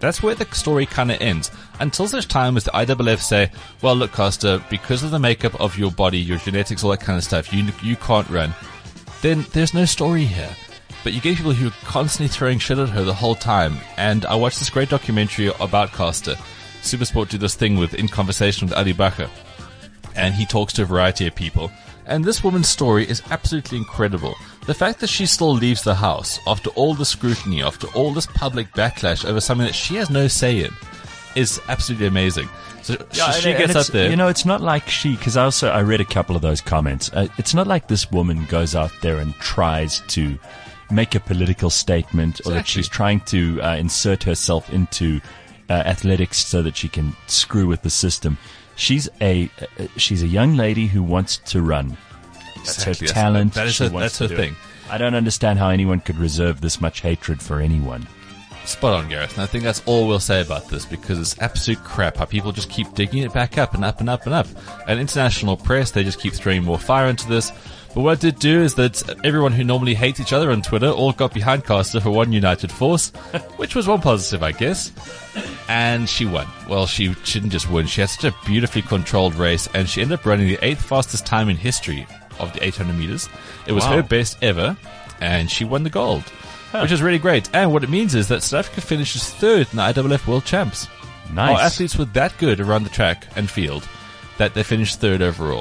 Speaker 3: That's where the story kind of ends. Until such time as the I W F say, well, look, Costa, because of the makeup of your body, your genetics, all that kind of stuff, you you can't run. Then there's no story here. But you get people who are constantly throwing shit at her the whole time. And I watched this great documentary about Costa. Supersport did this thing with In Conversation with Ali Bakr. And he talks to a variety of people. And this woman's story is absolutely incredible. The fact that she still leaves the house after all the scrutiny, after all this public backlash over something that she has no say in, is absolutely amazing. So
Speaker 2: Yeah,
Speaker 3: she, she
Speaker 2: and-
Speaker 3: gets
Speaker 2: and
Speaker 3: up
Speaker 2: it's-
Speaker 3: there.
Speaker 2: You know, it's not like she, because I also I read a couple of those comments. Uh, it's not like this woman goes out there and tries to make a political statement, or that
Speaker 3: Exactly.
Speaker 2: she's trying to uh, insert herself into uh, athletics so that she can screw with the system. She's a uh, she's a young lady who wants to run. That's
Speaker 3: Exactly.
Speaker 2: her
Speaker 3: That's-
Speaker 2: talent.
Speaker 3: that is
Speaker 2: She
Speaker 3: her-
Speaker 2: wants
Speaker 3: that's
Speaker 2: to
Speaker 3: her
Speaker 2: do it.
Speaker 3: thing.
Speaker 2: I don't understand how anyone could reserve this much hatred for anyone.
Speaker 3: Spot on, Gareth. And I think that's all we'll say about this, because it's absolute crap how people just keep digging it back up and up and up and up. And international press, they just keep throwing more fire into this. But what it did do is that everyone who normally hates each other on Twitter all got behind Costa for one united force, which was one positive, I guess. And she won. Well, she, she didn't just win. She had such a beautifully controlled race, and she ended up running the eighth fastest time in history of the eight hundred meters. It was
Speaker 2: Wow.
Speaker 3: her best ever, and she won the gold. Which is really great. And what it means is that South Africa finishes third in the I W F World Champs.
Speaker 2: Nice.
Speaker 3: Our athletes were that good around the track and field that they finished third overall.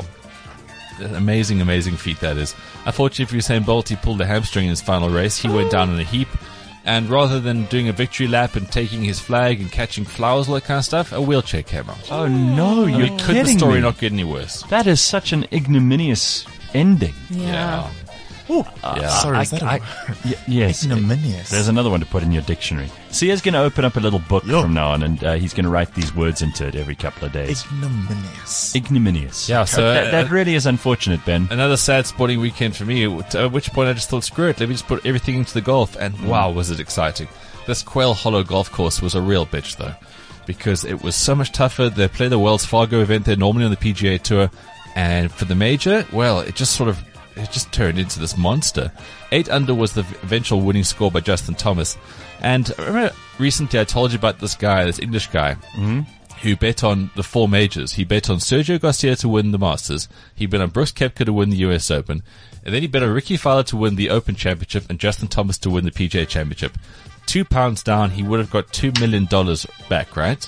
Speaker 3: An amazing, amazing feat that is. Unfortunately for Usain Bolt, he pulled a hamstring in his final race. He went down in a heap. And rather than doing a victory lap and taking his flag and catching flowers, all that kind of stuff, a wheelchair came out.
Speaker 2: Oh no,
Speaker 3: I
Speaker 2: you're
Speaker 3: mean, could the
Speaker 2: kidding
Speaker 3: story
Speaker 2: me.
Speaker 3: not get any worse?
Speaker 2: That is such an ignominious ending.
Speaker 5: Yeah.
Speaker 3: Yeah.
Speaker 4: Sorry,
Speaker 2: I-
Speaker 4: is that a
Speaker 2: I- y- yes.
Speaker 4: ignominious?
Speaker 2: There's another one to put in your dictionary. Sia's going to open up a little book
Speaker 4: Yo.
Speaker 2: from now on, and uh, he's going to write these words into it every couple of days.
Speaker 4: Ignominious.
Speaker 2: Ignominious.
Speaker 3: Yeah, so,
Speaker 2: that, that
Speaker 3: uh,
Speaker 2: really is unfortunate, Ben.
Speaker 3: Another sad sporting weekend for me, at which point I just thought, screw it, let me just put everything into the golf, and wow, was it exciting. This Quail Hollow golf course was a real bitch, though, because it was so much tougher. They play the Wells Fargo event there, normally on the P G A Tour, and for the major, well, it just sort of, it just turned into this monster. Eight under was the eventual winning score by Justin Thomas, and I remember recently I told you about this guy, this English guy, who bet on the four majors. He bet on Sergio Garcia to win the Masters. He bet on Brooks Koepka to win the U S Open. And then he bet on Ricky Fowler to win the Open Championship and Justin Thomas to win the P G A Championship. Two pounds down, he would have got two million dollars back, right?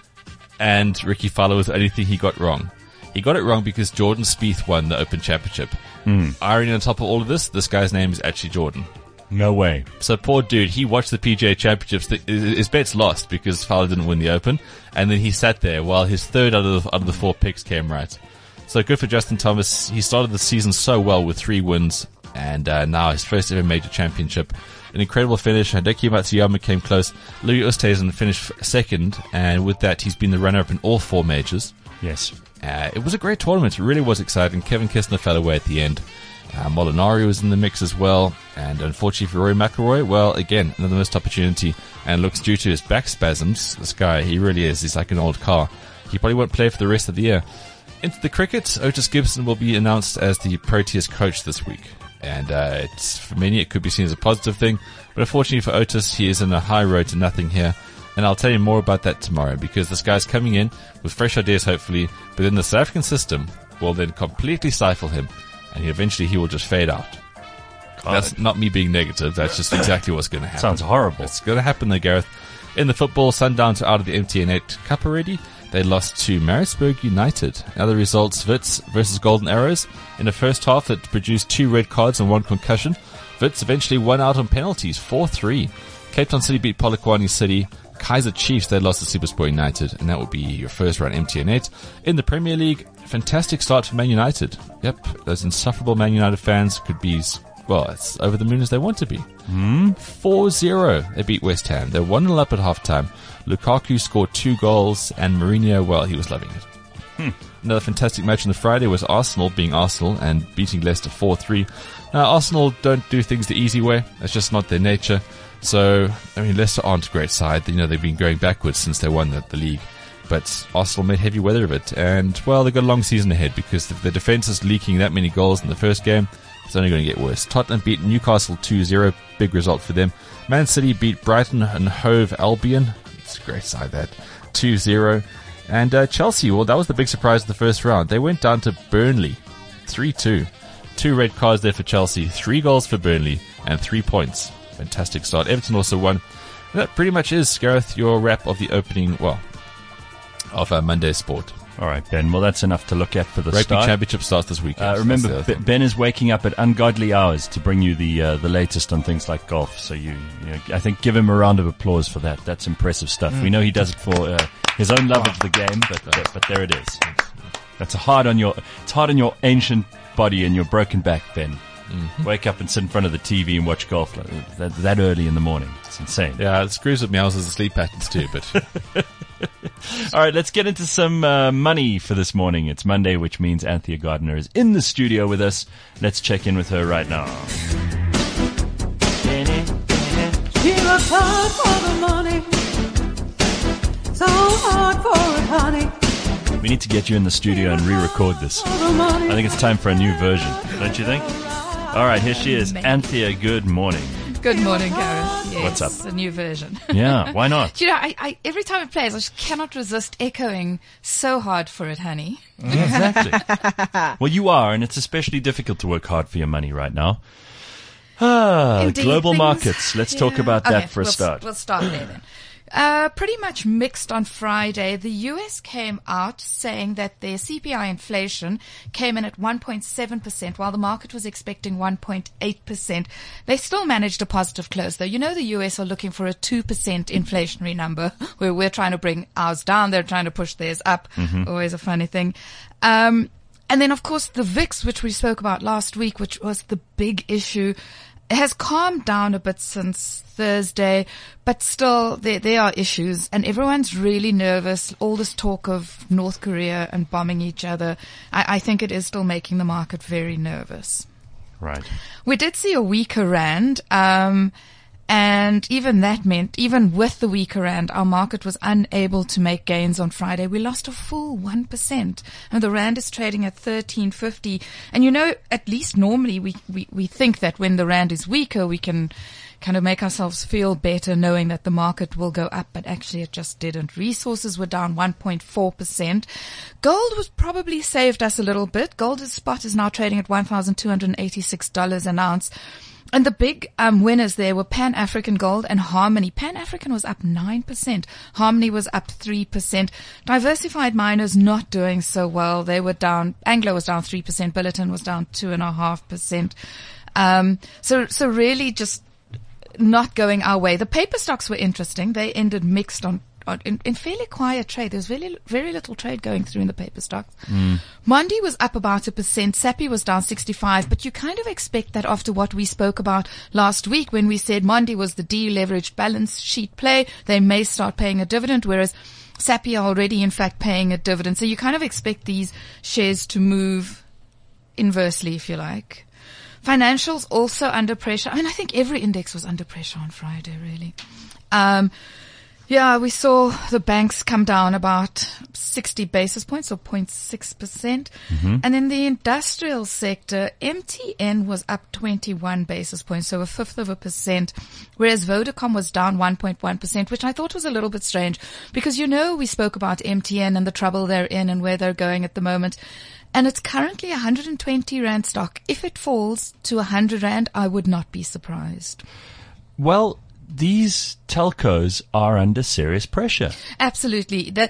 Speaker 3: And Ricky Fowler was the only thing he got wrong. He got it wrong because Jordan Spieth won the Open Championship. Irony on top of all of this, this guy's name is actually Jordan.
Speaker 2: No way.
Speaker 3: So poor dude, he watched the P G A Championships. th- His his bet's lost because Fowler didn't win the Open, and then he sat there while his third out of the, out of the four picks came right. So good for Justin Thomas. He started the season so well with three wins, and uh, now his first ever major championship. An incredible finish. Hideki Matsuyama came close. Louis Oosthuizen finished second, and with that, he's been the runner-up in all four majors.
Speaker 2: Yes.
Speaker 3: Uh, it was a great tournament. It really was exciting. Kevin Kistner fell away at the end. Uh, Molinari was in the mix as well. And unfortunately for Rory McIlroy, well, again, another missed opportunity. And looks due to his back spasms. This guy, he really is. He's like an old car. He probably won't play for the rest of the year. Into the cricket, Otis Gibson will be announced as the Proteas coach this week. And uh, it's for many, it could be seen as a positive thing. But unfortunately for Otis, he is on a high road to nothing here. And I'll tell you more about that tomorrow, because this guy's coming in with fresh ideas, hopefully, but then the South African system will then completely stifle him, and he, eventually he will just fade out. That's not me being negative, that's just exactly what's going to happen.
Speaker 2: Sounds horrible.
Speaker 3: It's going to happen though, Gareth. In the football, Sundowns are out of the M T N eight Cup already. They lost to Maritzburg United. Other results, Wits versus Golden Arrows. In the first half, that produced two red cards and one concussion. Wits eventually won out on penalties, four three. Cape Town City beat Polokwane City. Kaiser Chiefs, they lost to SuperSport United, and that will be your first round M T N eight. In the Premier League, fantastic start for Man United. Yep, those insufferable Man United fans could be, well, it's over the moon as they want to be. four zero, they beat West Ham. They're one nil up at halftime. Lukaku scored two goals, and Mourinho, well, he was loving it. Another fantastic match on the Friday was Arsenal being Arsenal and beating Leicester four three. Now, Arsenal don't do things the easy way. That's just not their nature. So, I mean, Leicester aren't a great side. You know, they've been going backwards since they won the, the league. But Arsenal made heavy weather of it. And, well, they've got a long season ahead, because if the defence is leaking that many goals in the first game, it's only going to get worse. Tottenham beat Newcastle two zero. Big result for them. Man City beat Brighton and Hove Albion. It's a great side, that. two zero. And uh, Chelsea, well, that was the big surprise of the first round. They went down to Burnley, three two. Two red cards there for Chelsea, three goals for Burnley, and three points. Fantastic start. Everton also won. And that pretty much is, Gareth, your wrap of the opening, well, of uh, Monday Sport.
Speaker 2: All right, Ben. Well, that's enough to look at for the
Speaker 3: Rugby
Speaker 2: start.
Speaker 3: Championship starts this weekend.
Speaker 2: Uh, remember,
Speaker 3: That's the other
Speaker 2: B-
Speaker 3: thing.
Speaker 2: Ben is waking up at ungodly hours to bring you the uh, the latest on things like golf. So you, you know, I think give him a round of applause for that. That's impressive stuff. We know he does it for uh, his own love of the game, but but, but there it is. That's a hard on your it's hard on your ancient body and your broken back, Ben. Mm-hmm. Wake up and sit in front of the T V and watch golf like that, that early in the morning. It's insane.
Speaker 3: Yeah, it screws with me. I was as sleep patterns too, but
Speaker 2: All right, let's get into some uh, money for this morning. It's Monday, which means Anthea Gardner is in the studio with us. Let's check in with her right now.
Speaker 9: She works hard for the money, so hard for it, honey.
Speaker 2: We need to get you in the studio and re-record this. I think it's time for a new version, don't you think? All right, here she is. Anthea, good morning.
Speaker 10: Good morning, Gareth. Yes,
Speaker 2: What's up?
Speaker 10: A new version.
Speaker 2: Yeah, why not?
Speaker 10: Do you know, I, I, every time it plays, I just cannot resist echoing so hard for it, honey.
Speaker 2: Exactly. Well, you are, and it's especially difficult to work hard for your money right now. Ah,
Speaker 10: Indeed,
Speaker 2: global
Speaker 10: things-
Speaker 2: markets. Let's talk
Speaker 10: yeah.
Speaker 2: about that
Speaker 10: Okay,
Speaker 2: for a
Speaker 10: we'll,
Speaker 2: start.
Speaker 10: We'll start there then. Uh, pretty much mixed on Friday. The U S came out saying that their C P I inflation came in at one point seven percent while the market was expecting one point eight percent. They still managed a positive close though. You know the U S are looking for a two percent inflationary number where we're trying to bring ours down. They're trying to push theirs up.
Speaker 2: Mm-hmm.
Speaker 10: Always a funny thing. Um, and then of course the V I X, which we spoke about last week, which was the big issue, has calmed down a bit since Thursday, but still there, there are issues and everyone's really nervous. All this talk of North Korea and bombing each other, I, I think it is still making the market very nervous.
Speaker 2: Right.
Speaker 10: We did see a weaker rand, um, and even that meant, even with the weaker rand, our market was unable to make gains on Friday. We lost a full one percent. And the rand is trading at thirteen fifty. And you know, at least normally we, we, we think that when the rand is weaker, we can kind of make ourselves feel better knowing that the market will go up, but actually it just didn't. Resources were down one point four percent. Gold was probably saved us a little bit. Gold's spot is now trading at one thousand two hundred eighty-six dollars an ounce. And the big um, winners there were Pan-African Gold and Harmony. Pan-African was up nine percent. Harmony was up three percent. Diversified miners not doing so well. They were down, Anglo was down three percent. Billiton was down two point five percent. Um, so, so really just not going our way. The paper stocks were interesting. They ended mixed on In, in fairly quiet trade. There was very, very little trade going through in the paper stocks.
Speaker 2: Mm.
Speaker 10: Mondi was up about a percent. Sappi was down sixty-five, but you kind of expect that after what we spoke about last week when we said Mondi was the deleveraged balance sheet play. They may start paying a dividend, whereas Sappi are already in fact paying a dividend. So you kind of expect these shares to move inversely, if you like. Financials also under pressure. I mean, I think every index was under pressure on Friday, really. Um, Yeah, we saw the banks come down about sixty basis points or zero point six percent.
Speaker 2: Mm-hmm.
Speaker 10: And in the industrial sector, M T N was up twenty-one basis points, so a fifth of a percent, whereas Vodacom was down one point one percent, which I thought was a little bit strange because, you know, we spoke about M T N and the trouble they're in and where they're going at the moment. And it's currently one hundred twenty rand stock. If it falls to one hundred rand, I would not be surprised.
Speaker 2: Well, these telcos are under serious pressure.
Speaker 10: Absolutely. That,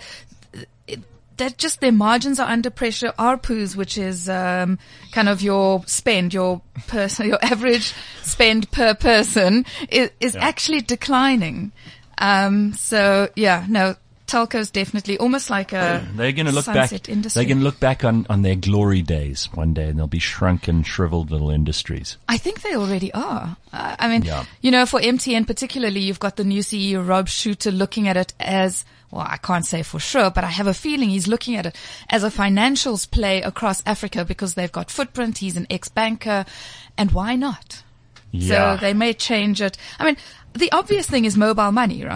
Speaker 10: that just their margins are under pressure. A R P Us, which is um, kind of your spend, your person, your average spend per person, is, is
Speaker 2: Yeah.
Speaker 10: actually declining. Um, so yeah, no, telcos definitely almost like a
Speaker 2: They're going to look back.
Speaker 10: sunset industry.
Speaker 2: They're going to look back on, on their glory days one day, and they'll be shrunken, shriveled little industries.
Speaker 10: I think they already are. Uh, I mean,
Speaker 2: Yeah.
Speaker 10: you know, for M T N particularly, you've got the new C E O, Rob Shooter, looking at it as, well, I can't say for sure, but I have a feeling he's looking at it as a financials play across Africa because they've got footprint. He's an ex-banker, and why not?
Speaker 2: Yeah.
Speaker 10: So they may change it. I mean, the obvious thing is mobile money, right?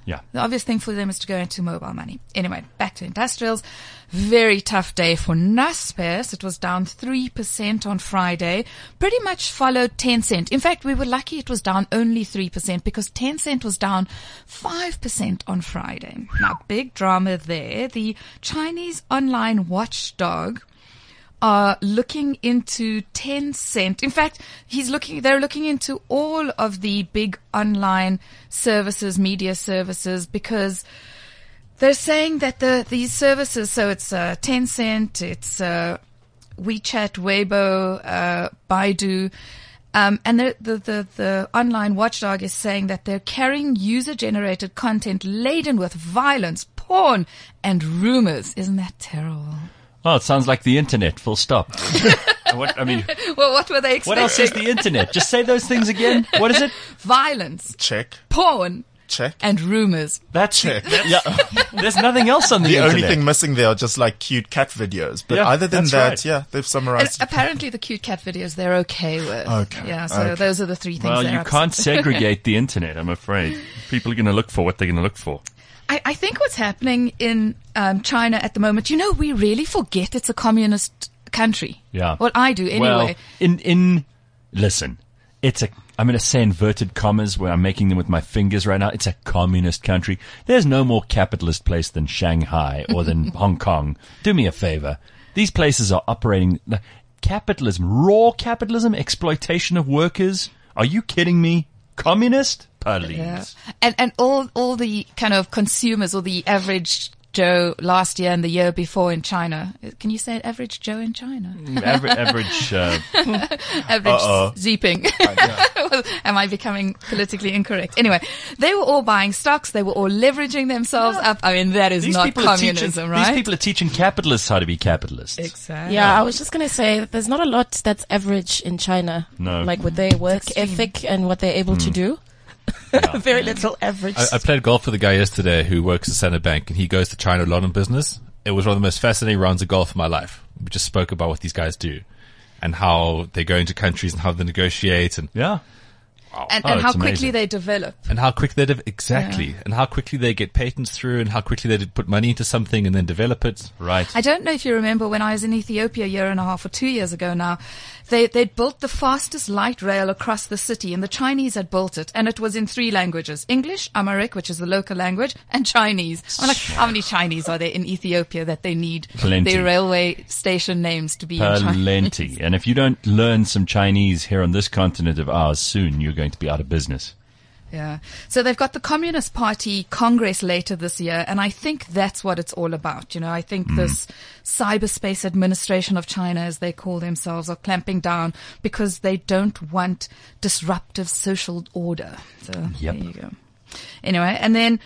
Speaker 2: Yeah.
Speaker 10: The obvious thing for them is to go into mobile money. Anyway, back to industrials. Very tough day for Naspers. It was down three percent on Friday. Pretty much followed Tencent. In fact, we were lucky it was down only three percent because Tencent was down five percent on Friday. Now, big drama there. The Chinese online watchdog are looking into Tencent. In fact, he's looking, they're looking into all of the big online services, media services, because they're saying that the, these services, so it's, uh, Tencent, it's, uh, WeChat, Weibo, uh, Baidu, um, and the, the, the, the online watchdog is saying that they're carrying user-generated content laden with violence, porn, and rumors. Isn't that terrible?
Speaker 2: Oh, it sounds like the internet, full stop. What, I mean,
Speaker 10: well, what were they expecting?
Speaker 2: What else is the internet? Just say those things again. What is it?
Speaker 10: Violence.
Speaker 4: Check.
Speaker 10: Porn.
Speaker 4: Check.
Speaker 10: And rumors.
Speaker 2: That's
Speaker 4: Check.
Speaker 2: That's,
Speaker 4: yeah.
Speaker 2: There's nothing else on the,
Speaker 4: the
Speaker 2: internet.
Speaker 4: The only thing missing there are just like cute cat videos. But
Speaker 2: yeah,
Speaker 4: other than that,
Speaker 2: right.
Speaker 4: yeah, they've summarized.
Speaker 10: And apparently the cute cat videos they're okay with.
Speaker 4: Okay.
Speaker 10: Yeah, so
Speaker 4: okay.
Speaker 10: those are the three things.
Speaker 2: Well, you
Speaker 10: upset.
Speaker 2: can't segregate the internet, I'm afraid. People are going to look for what they're going to look for.
Speaker 10: I, I think what's happening in um, China at the moment, you know, we really forget it's a communist country.
Speaker 2: Yeah.
Speaker 10: Well, I do anyway.
Speaker 2: Well, in, in, listen, it's a, I'm going to say inverted commas where I'm making them with my fingers right now. It's a communist country. There's no more capitalist place than Shanghai or than Hong Kong. Do me a favor. These places are operating capitalism, raw capitalism, exploitation of workers. Are you kidding me? Communist? Please.
Speaker 10: Yeah. And, and all, all the kind of consumers or the average Joe last year and the year before in China. Can you say average Joe in China?
Speaker 2: Aver- average, uh,
Speaker 10: average
Speaker 4: Uh-oh.
Speaker 10: Zeeping. Am I becoming politically incorrect? Anyway, they were all buying stocks. They were all leveraging themselves
Speaker 2: Yeah.
Speaker 10: up. I mean, that is
Speaker 2: these
Speaker 10: not
Speaker 2: people are
Speaker 10: communism,
Speaker 2: teaching,
Speaker 10: right?
Speaker 2: These people are teaching capitalists how to be capitalists.
Speaker 10: Exactly.
Speaker 5: Yeah, I was just going to say that there's not a lot that's average in China.
Speaker 2: No.
Speaker 5: Like with their work
Speaker 10: extreme.
Speaker 5: ethic and what they're able to do.
Speaker 2: Yeah.
Speaker 5: Very little average.
Speaker 3: I, I played golf with a guy yesterday who works at Standard Bank, and he goes to China a lot on business. It was one of the most fascinating rounds of golf of my life. We just spoke about what these guys do and how they go into countries and how they negotiate and
Speaker 2: Yeah.
Speaker 10: and,
Speaker 2: Oh,
Speaker 10: and how
Speaker 2: it's
Speaker 10: quickly
Speaker 2: amazing.
Speaker 10: they develop.
Speaker 3: and how quick they de- exactly
Speaker 10: Yeah.
Speaker 3: and how quickly they get patents through and how quickly they put money into something and then develop it.
Speaker 2: Right.
Speaker 10: I don't know if you remember when I was in Ethiopia a year and a half or two years ago now, they, they'd built the fastest light rail across the city and the Chinese had built it and it was in three languages, English, Amharic, which is the local language, and Chinese. I'm like, how many Chinese are there in Ethiopia that they need
Speaker 2: Plenty.
Speaker 10: their railway station names to be in Chinese?
Speaker 2: Plenty. And if you don't learn some Chinese here on this continent of ours soon, you're going to be out of business.
Speaker 10: Yeah. So they've got the Communist Party Congress later this year, and I think that's what it's all about. You know, I think
Speaker 2: Mm.
Speaker 10: this cyberspace administration of China, as they call themselves, are clamping down because they don't want disruptive social order. So
Speaker 2: Yep.
Speaker 10: there you go. Anyway, and then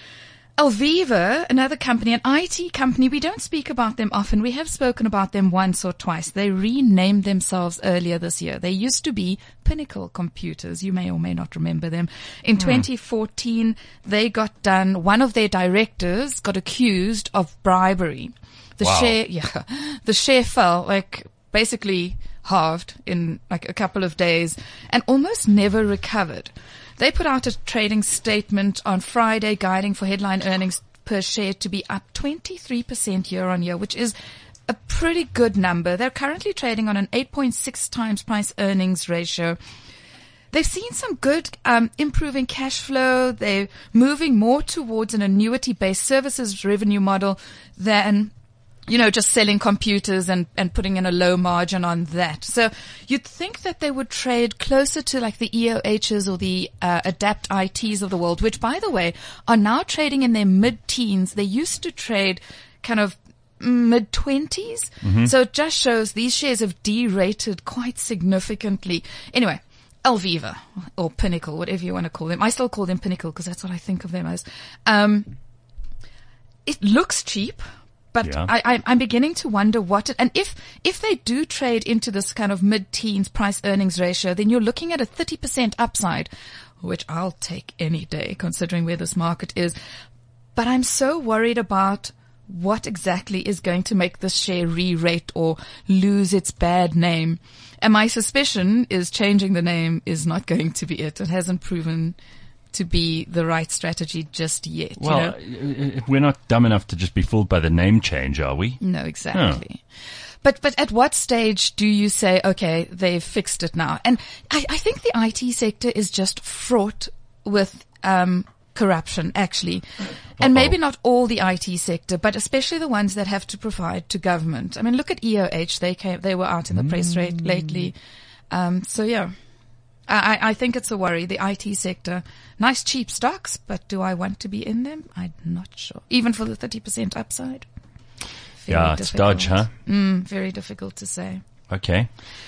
Speaker 10: Alviva, another company, an I T company, we don't speak about them often. We have spoken about them once or twice. They renamed themselves earlier this year. They used to be Pinnacle Computers. You may or may not remember them. In twenty fourteen, they got done, one of their directors got accused of bribery. The
Speaker 2: Wow.
Speaker 10: share, yeah, the share fell, like, basically halved in like a couple of days and almost never recovered. They put out a trading statement on Friday guiding for headline earnings per share to be up twenty-three percent year on year, which is a pretty good number. They're currently trading on an eight point six times price earnings ratio. They've seen some good um, improving cash flow. They're moving more towards an annuity-based services revenue model than, you know, just selling computers and, and putting in a low margin on that. So you'd think that they would trade closer to like the E O Hs or the uh, Adapt I Ts of the world, which, by the way, are now trading in their mid-teens. They used to trade kind of mid-twenties.
Speaker 2: Mm-hmm.
Speaker 10: So it just shows these shares have derated quite significantly. Anyway, Alviva or Pinnacle, whatever you want to call them. I still call them Pinnacle because that's what I think of them as. Um, it looks cheap. But
Speaker 2: Yeah.
Speaker 10: I, I, I'm beginning to wonder what it, and if, if they do trade into this kind of mid-teens price earnings ratio, then you're looking at a thirty percent upside, which I'll take any day considering where this market is. But I'm so worried about what exactly is going to make this share re-rate or lose its bad name. And my suspicion is changing the name is not going to be it. It hasn't proven to be the right strategy just yet.
Speaker 2: Well,
Speaker 10: you know?
Speaker 2: uh, we're not dumb enough to just be fooled by the name change, are we?
Speaker 10: No, exactly. But but at what stage do you say, okay, they've fixed it now? And I, I think the I T sector is just fraught with um, corruption, actually. And maybe not all the I T sector, but especially the ones that have to provide to government. I mean, look at E O H. They came, they were out in the press rate lately. Um, so yeah, I, I think it's a worry. The I T sector, nice cheap stocks, but do I want to be in them? I'm not sure. Even for the thirty percent upside. Very
Speaker 2: yeah, it's
Speaker 10: difficult.
Speaker 2: dodge, huh?
Speaker 10: Mm, very difficult to say.
Speaker 2: Okay.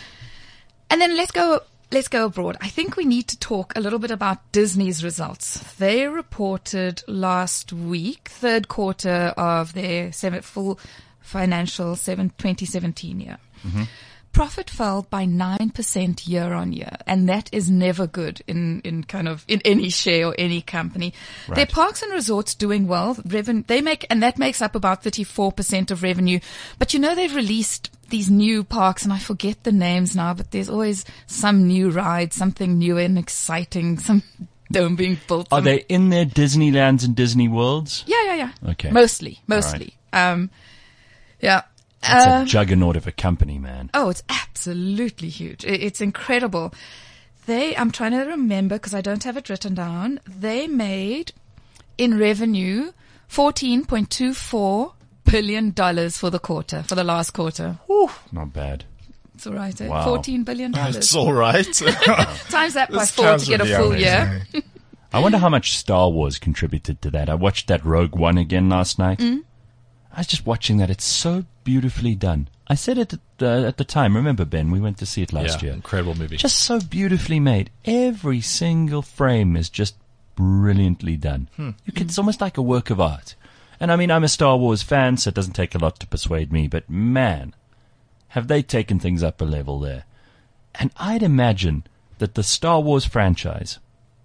Speaker 10: And then let's go, let's go abroad. I think we need to talk a little bit about Disney's results. They reported last week, third quarter of their seven, full financial seven, twenty seventeen year.
Speaker 2: Mm-hmm.
Speaker 10: Profit fell by nine percent year on year. And that is never good in, in kind of, in any share or any company.
Speaker 2: Right.
Speaker 10: Their parks and resorts doing well. Reven- they make, and that makes up about thirty-four percent of revenue. But you know, they've released these new parks, and I forget the names now, but there's always some new ride, something new and exciting, some dome being built.
Speaker 2: Are
Speaker 10: some-
Speaker 2: they in their Disneylands and Disney Worlds?
Speaker 10: Yeah, yeah, yeah.
Speaker 2: Okay.
Speaker 10: Mostly, mostly. Um, yeah.
Speaker 2: That's
Speaker 10: Um,
Speaker 2: a juggernaut of a company, man.
Speaker 10: Oh, it's absolutely huge. I- It's incredible. They, I'm trying to remember because I don't have it written down. They made in revenue fourteen point two four billion dollars for the quarter, for the last quarter.
Speaker 2: Not bad.
Speaker 10: It's all right. Eh?
Speaker 2: Wow.
Speaker 10: fourteen billion dollars.
Speaker 4: It's all right.
Speaker 10: Times that by
Speaker 4: This
Speaker 10: four
Speaker 4: sounds
Speaker 10: to get a
Speaker 4: really
Speaker 10: full
Speaker 4: amazing.
Speaker 10: year.
Speaker 2: I wonder how much Star Wars contributed to that. I watched that Rogue One again last night.
Speaker 10: Mm.
Speaker 2: I was just watching that. It's so beautifully done. I said it at the, at the time. Remember, Ben? We went to see it last
Speaker 3: yeah,
Speaker 2: year.
Speaker 3: incredible movie.
Speaker 2: Just so beautifully made. Every single frame is just brilliantly done.
Speaker 4: Hmm.
Speaker 2: You can, it's almost like a work of art. And I mean, I'm a Star Wars fan, so it doesn't take a lot to persuade me. But man, have they taken things up a level there. And I'd imagine that the Star Wars franchise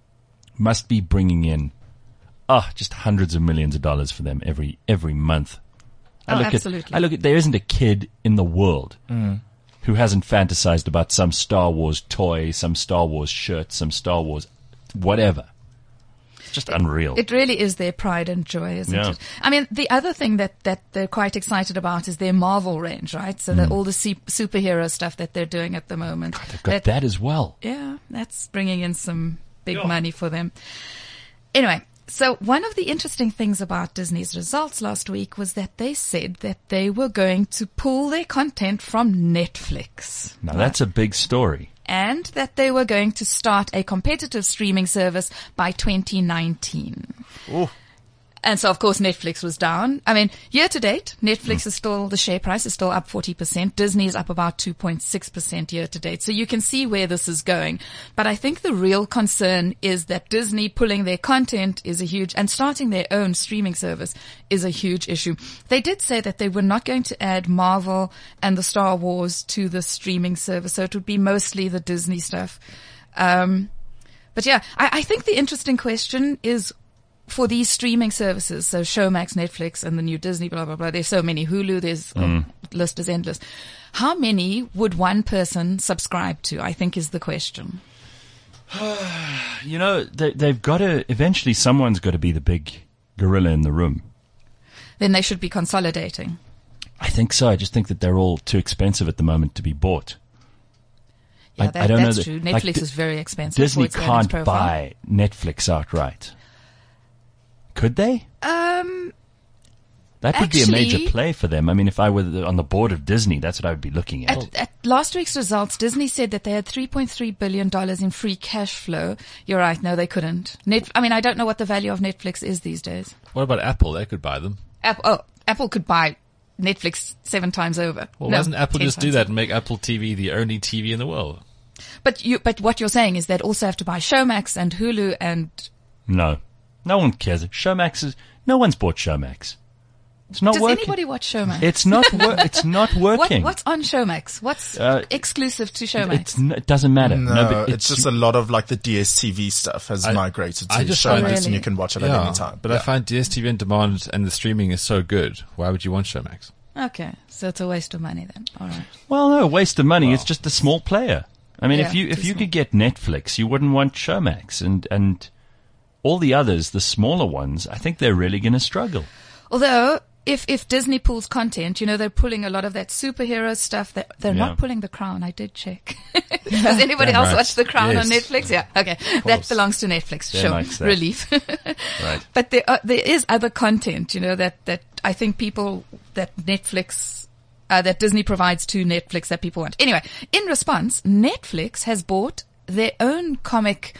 Speaker 2: must be bringing in, ah, just hundreds of millions of dollars for them every every month. I
Speaker 10: Oh,
Speaker 2: look
Speaker 10: absolutely.
Speaker 2: At, I look at, there isn't a kid in the world
Speaker 4: Mm.
Speaker 2: who hasn't fantasized about some Star Wars toy, some Star Wars shirt, some Star Wars whatever. It's just unreal.
Speaker 10: It really is their pride and joy, isn't
Speaker 2: Yeah.
Speaker 10: it? I mean, the other thing that, that they're quite excited about is their Marvel range, right? So
Speaker 2: Mm.
Speaker 10: that all the su- superhero stuff that they're doing at the moment.
Speaker 2: They've got that as well.
Speaker 10: Yeah, that's bringing in some big money for them. Anyway, so one of the interesting things about Disney's results last week was that they said that they were going to pull their content from Netflix.
Speaker 2: Now that's a big story.
Speaker 10: And that they were going to start a competitive streaming service by twenty nineteen.
Speaker 4: Oh.
Speaker 10: And so, of course, Netflix was down. I mean, year to date, Netflix is still, the share price is still up forty percent. Disney is up about two point six percent year to date. So you can see where this is going. But I think the real concern is that Disney pulling their content is a huge, and starting their own streaming service is a huge issue. They did say that they were not going to add Marvel and the Star Wars to the streaming service. So it would be mostly the Disney stuff. Um, but yeah, I, I think the interesting question is, for these streaming services, so Showmax, Netflix, and the new Disney, blah, blah, blah, there's so many. Hulu, there's,
Speaker 2: Mm.
Speaker 10: oh, list is endless. How many would one person subscribe to, I think is the question.
Speaker 2: You know, they, they've got to, eventually someone's got to be the big gorilla in the room.
Speaker 10: Then they should be consolidating.
Speaker 2: I think so. I just think that they're all too expensive at the moment to be bought.
Speaker 10: Yeah,
Speaker 2: I,
Speaker 10: that,
Speaker 2: I don't
Speaker 10: that's
Speaker 2: know that,
Speaker 10: true.
Speaker 2: like,
Speaker 10: Netflix
Speaker 2: Di-
Speaker 10: is very expensive.
Speaker 2: Disney
Speaker 10: for its earnings
Speaker 2: can't
Speaker 10: profile.
Speaker 2: buy Netflix outright. Could they?
Speaker 10: Um,
Speaker 2: That would be a major
Speaker 10: actually-
Speaker 2: play for them. I mean, if I were the, on the board of Disney, that's what I would be looking at.
Speaker 10: At, at last week's results, Disney said that they had three point three billion dollars in free cash flow. You're right. No, they couldn't. Net, I mean, I don't know what the value of Netflix is these days.
Speaker 3: What about Apple? They could buy them.
Speaker 10: Apple, oh, Apple could buy Netflix seven times over.
Speaker 3: Well,
Speaker 10: No,
Speaker 3: why doesn't Apple
Speaker 10: ten
Speaker 3: just do
Speaker 10: times
Speaker 3: that and make Apple T V the only T V in the world?
Speaker 10: But you, but what you're saying is they'd also have to buy Showmax and Hulu and
Speaker 2: No. No one cares. Showmax is, no one's bought Showmax. It's not
Speaker 10: does
Speaker 2: working.
Speaker 10: anybody watch Showmax?
Speaker 2: It's not, wor- it's not
Speaker 10: What,
Speaker 2: working.
Speaker 10: what's on Showmax? What's
Speaker 2: Uh,
Speaker 10: exclusive to Showmax?
Speaker 2: It's n- it doesn't matter.
Speaker 4: No,
Speaker 2: but
Speaker 4: it's, just a lot of like the D S T V stuff has
Speaker 3: I-
Speaker 4: migrated to
Speaker 3: I just find-
Speaker 4: Showmax,
Speaker 10: Really?
Speaker 4: and you can watch it at
Speaker 3: Yeah,
Speaker 4: any time.
Speaker 3: but I find D S T V on demand and the streaming is so good. Why would you want Showmax?
Speaker 10: Okay, so it's a waste of money then. All right.
Speaker 2: Well, no, waste of money. It's just a small player. I mean,
Speaker 10: Yeah,
Speaker 2: if you if
Speaker 10: too
Speaker 2: you
Speaker 10: small.
Speaker 2: could get Netflix, you wouldn't want Showmax, and and all the others, the smaller ones, I think they're really going to struggle.
Speaker 10: Although, if if Disney pulls content, you know, they're pulling a lot of that superhero stuff. That they're
Speaker 2: Yeah.
Speaker 10: not pulling The Crown. I did check. Does anybody
Speaker 2: Damn
Speaker 10: else
Speaker 2: right.
Speaker 10: watch The Crown
Speaker 2: Yes.
Speaker 10: on Netflix? Yeah, okay, that belongs to Netflix.
Speaker 2: Damn
Speaker 10: sure,
Speaker 2: likes that.
Speaker 10: relief.
Speaker 2: Right.
Speaker 10: But there are, there is other content, you know, that that I think people that Netflix. Uh, that Disney provides to Netflix that people want. Anyway, in response, Netflix has bought their own comic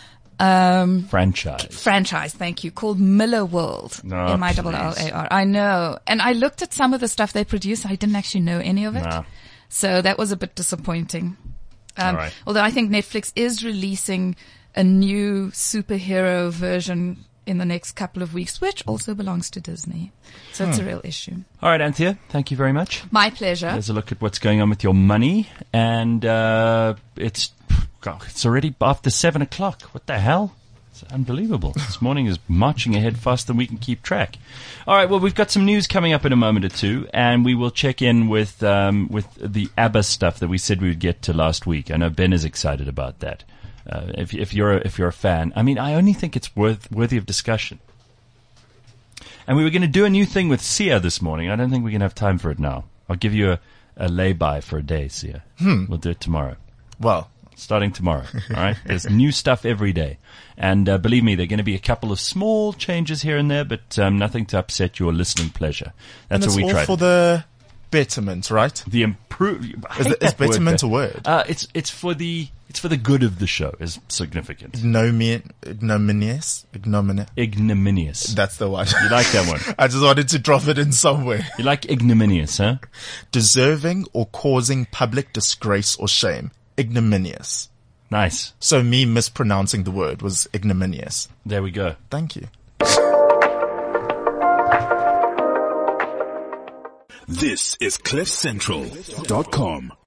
Speaker 10: um,
Speaker 2: Franchise.
Speaker 10: franchise, thank you, called Miller World.
Speaker 2: No,
Speaker 10: M I L L A R. I know. And I looked at some of the stuff they produce. I didn't actually know any of it.
Speaker 2: No.
Speaker 10: So that was a bit disappointing. Um,
Speaker 2: All right.
Speaker 10: Although I think Netflix is releasing a new superhero version in the next couple of weeks, which also belongs to Disney. So it's a
Speaker 2: Hmm.
Speaker 10: real issue.
Speaker 2: All right, Anthea, thank you very much.
Speaker 10: My pleasure.
Speaker 2: There's a look at what's going on with your money, and uh, it's God, it's already after seven o'clock. What the hell? It's unbelievable. This morning is marching ahead faster than we can keep track. All right, well, we've got some news coming up in a moment or two, and we will check in with um, with the ABBA stuff that we said we would get to last week. I know Ben is excited about that. Uh, if, if you're a, if you're a fan, I mean, I only think it's worth worthy of discussion. And we were going to do a new thing with Sia this morning. I don't think we're going to have time for it now. I'll give you a, a lay-by for a day, Sia.
Speaker 4: Hmm.
Speaker 2: We'll do it tomorrow.
Speaker 4: Well,
Speaker 2: starting tomorrow. All right. There's new stuff every day, and uh, believe me, there are going to be a couple of small changes here and there, but um, nothing to upset your listening pleasure. That's
Speaker 4: and it's
Speaker 2: what we
Speaker 4: all
Speaker 2: try.
Speaker 4: for the betterment, right?
Speaker 2: The improve.
Speaker 4: Is, is betterment a word?
Speaker 2: Uh, it's it's for the it's for the good of the show. Is significant.
Speaker 4: Ignomi- ignominious, ignominious,
Speaker 2: ignominious.
Speaker 4: That's the one.
Speaker 2: You like that one?
Speaker 4: I just wanted to drop it in somewhere.
Speaker 2: You like ignominious, huh?
Speaker 4: Deserving or causing public disgrace or shame. Ignominious.
Speaker 2: Nice.
Speaker 4: So me mispronouncing the word was ignominious.
Speaker 2: There we go.
Speaker 4: Thank you.
Speaker 11: This is cliff central dot com.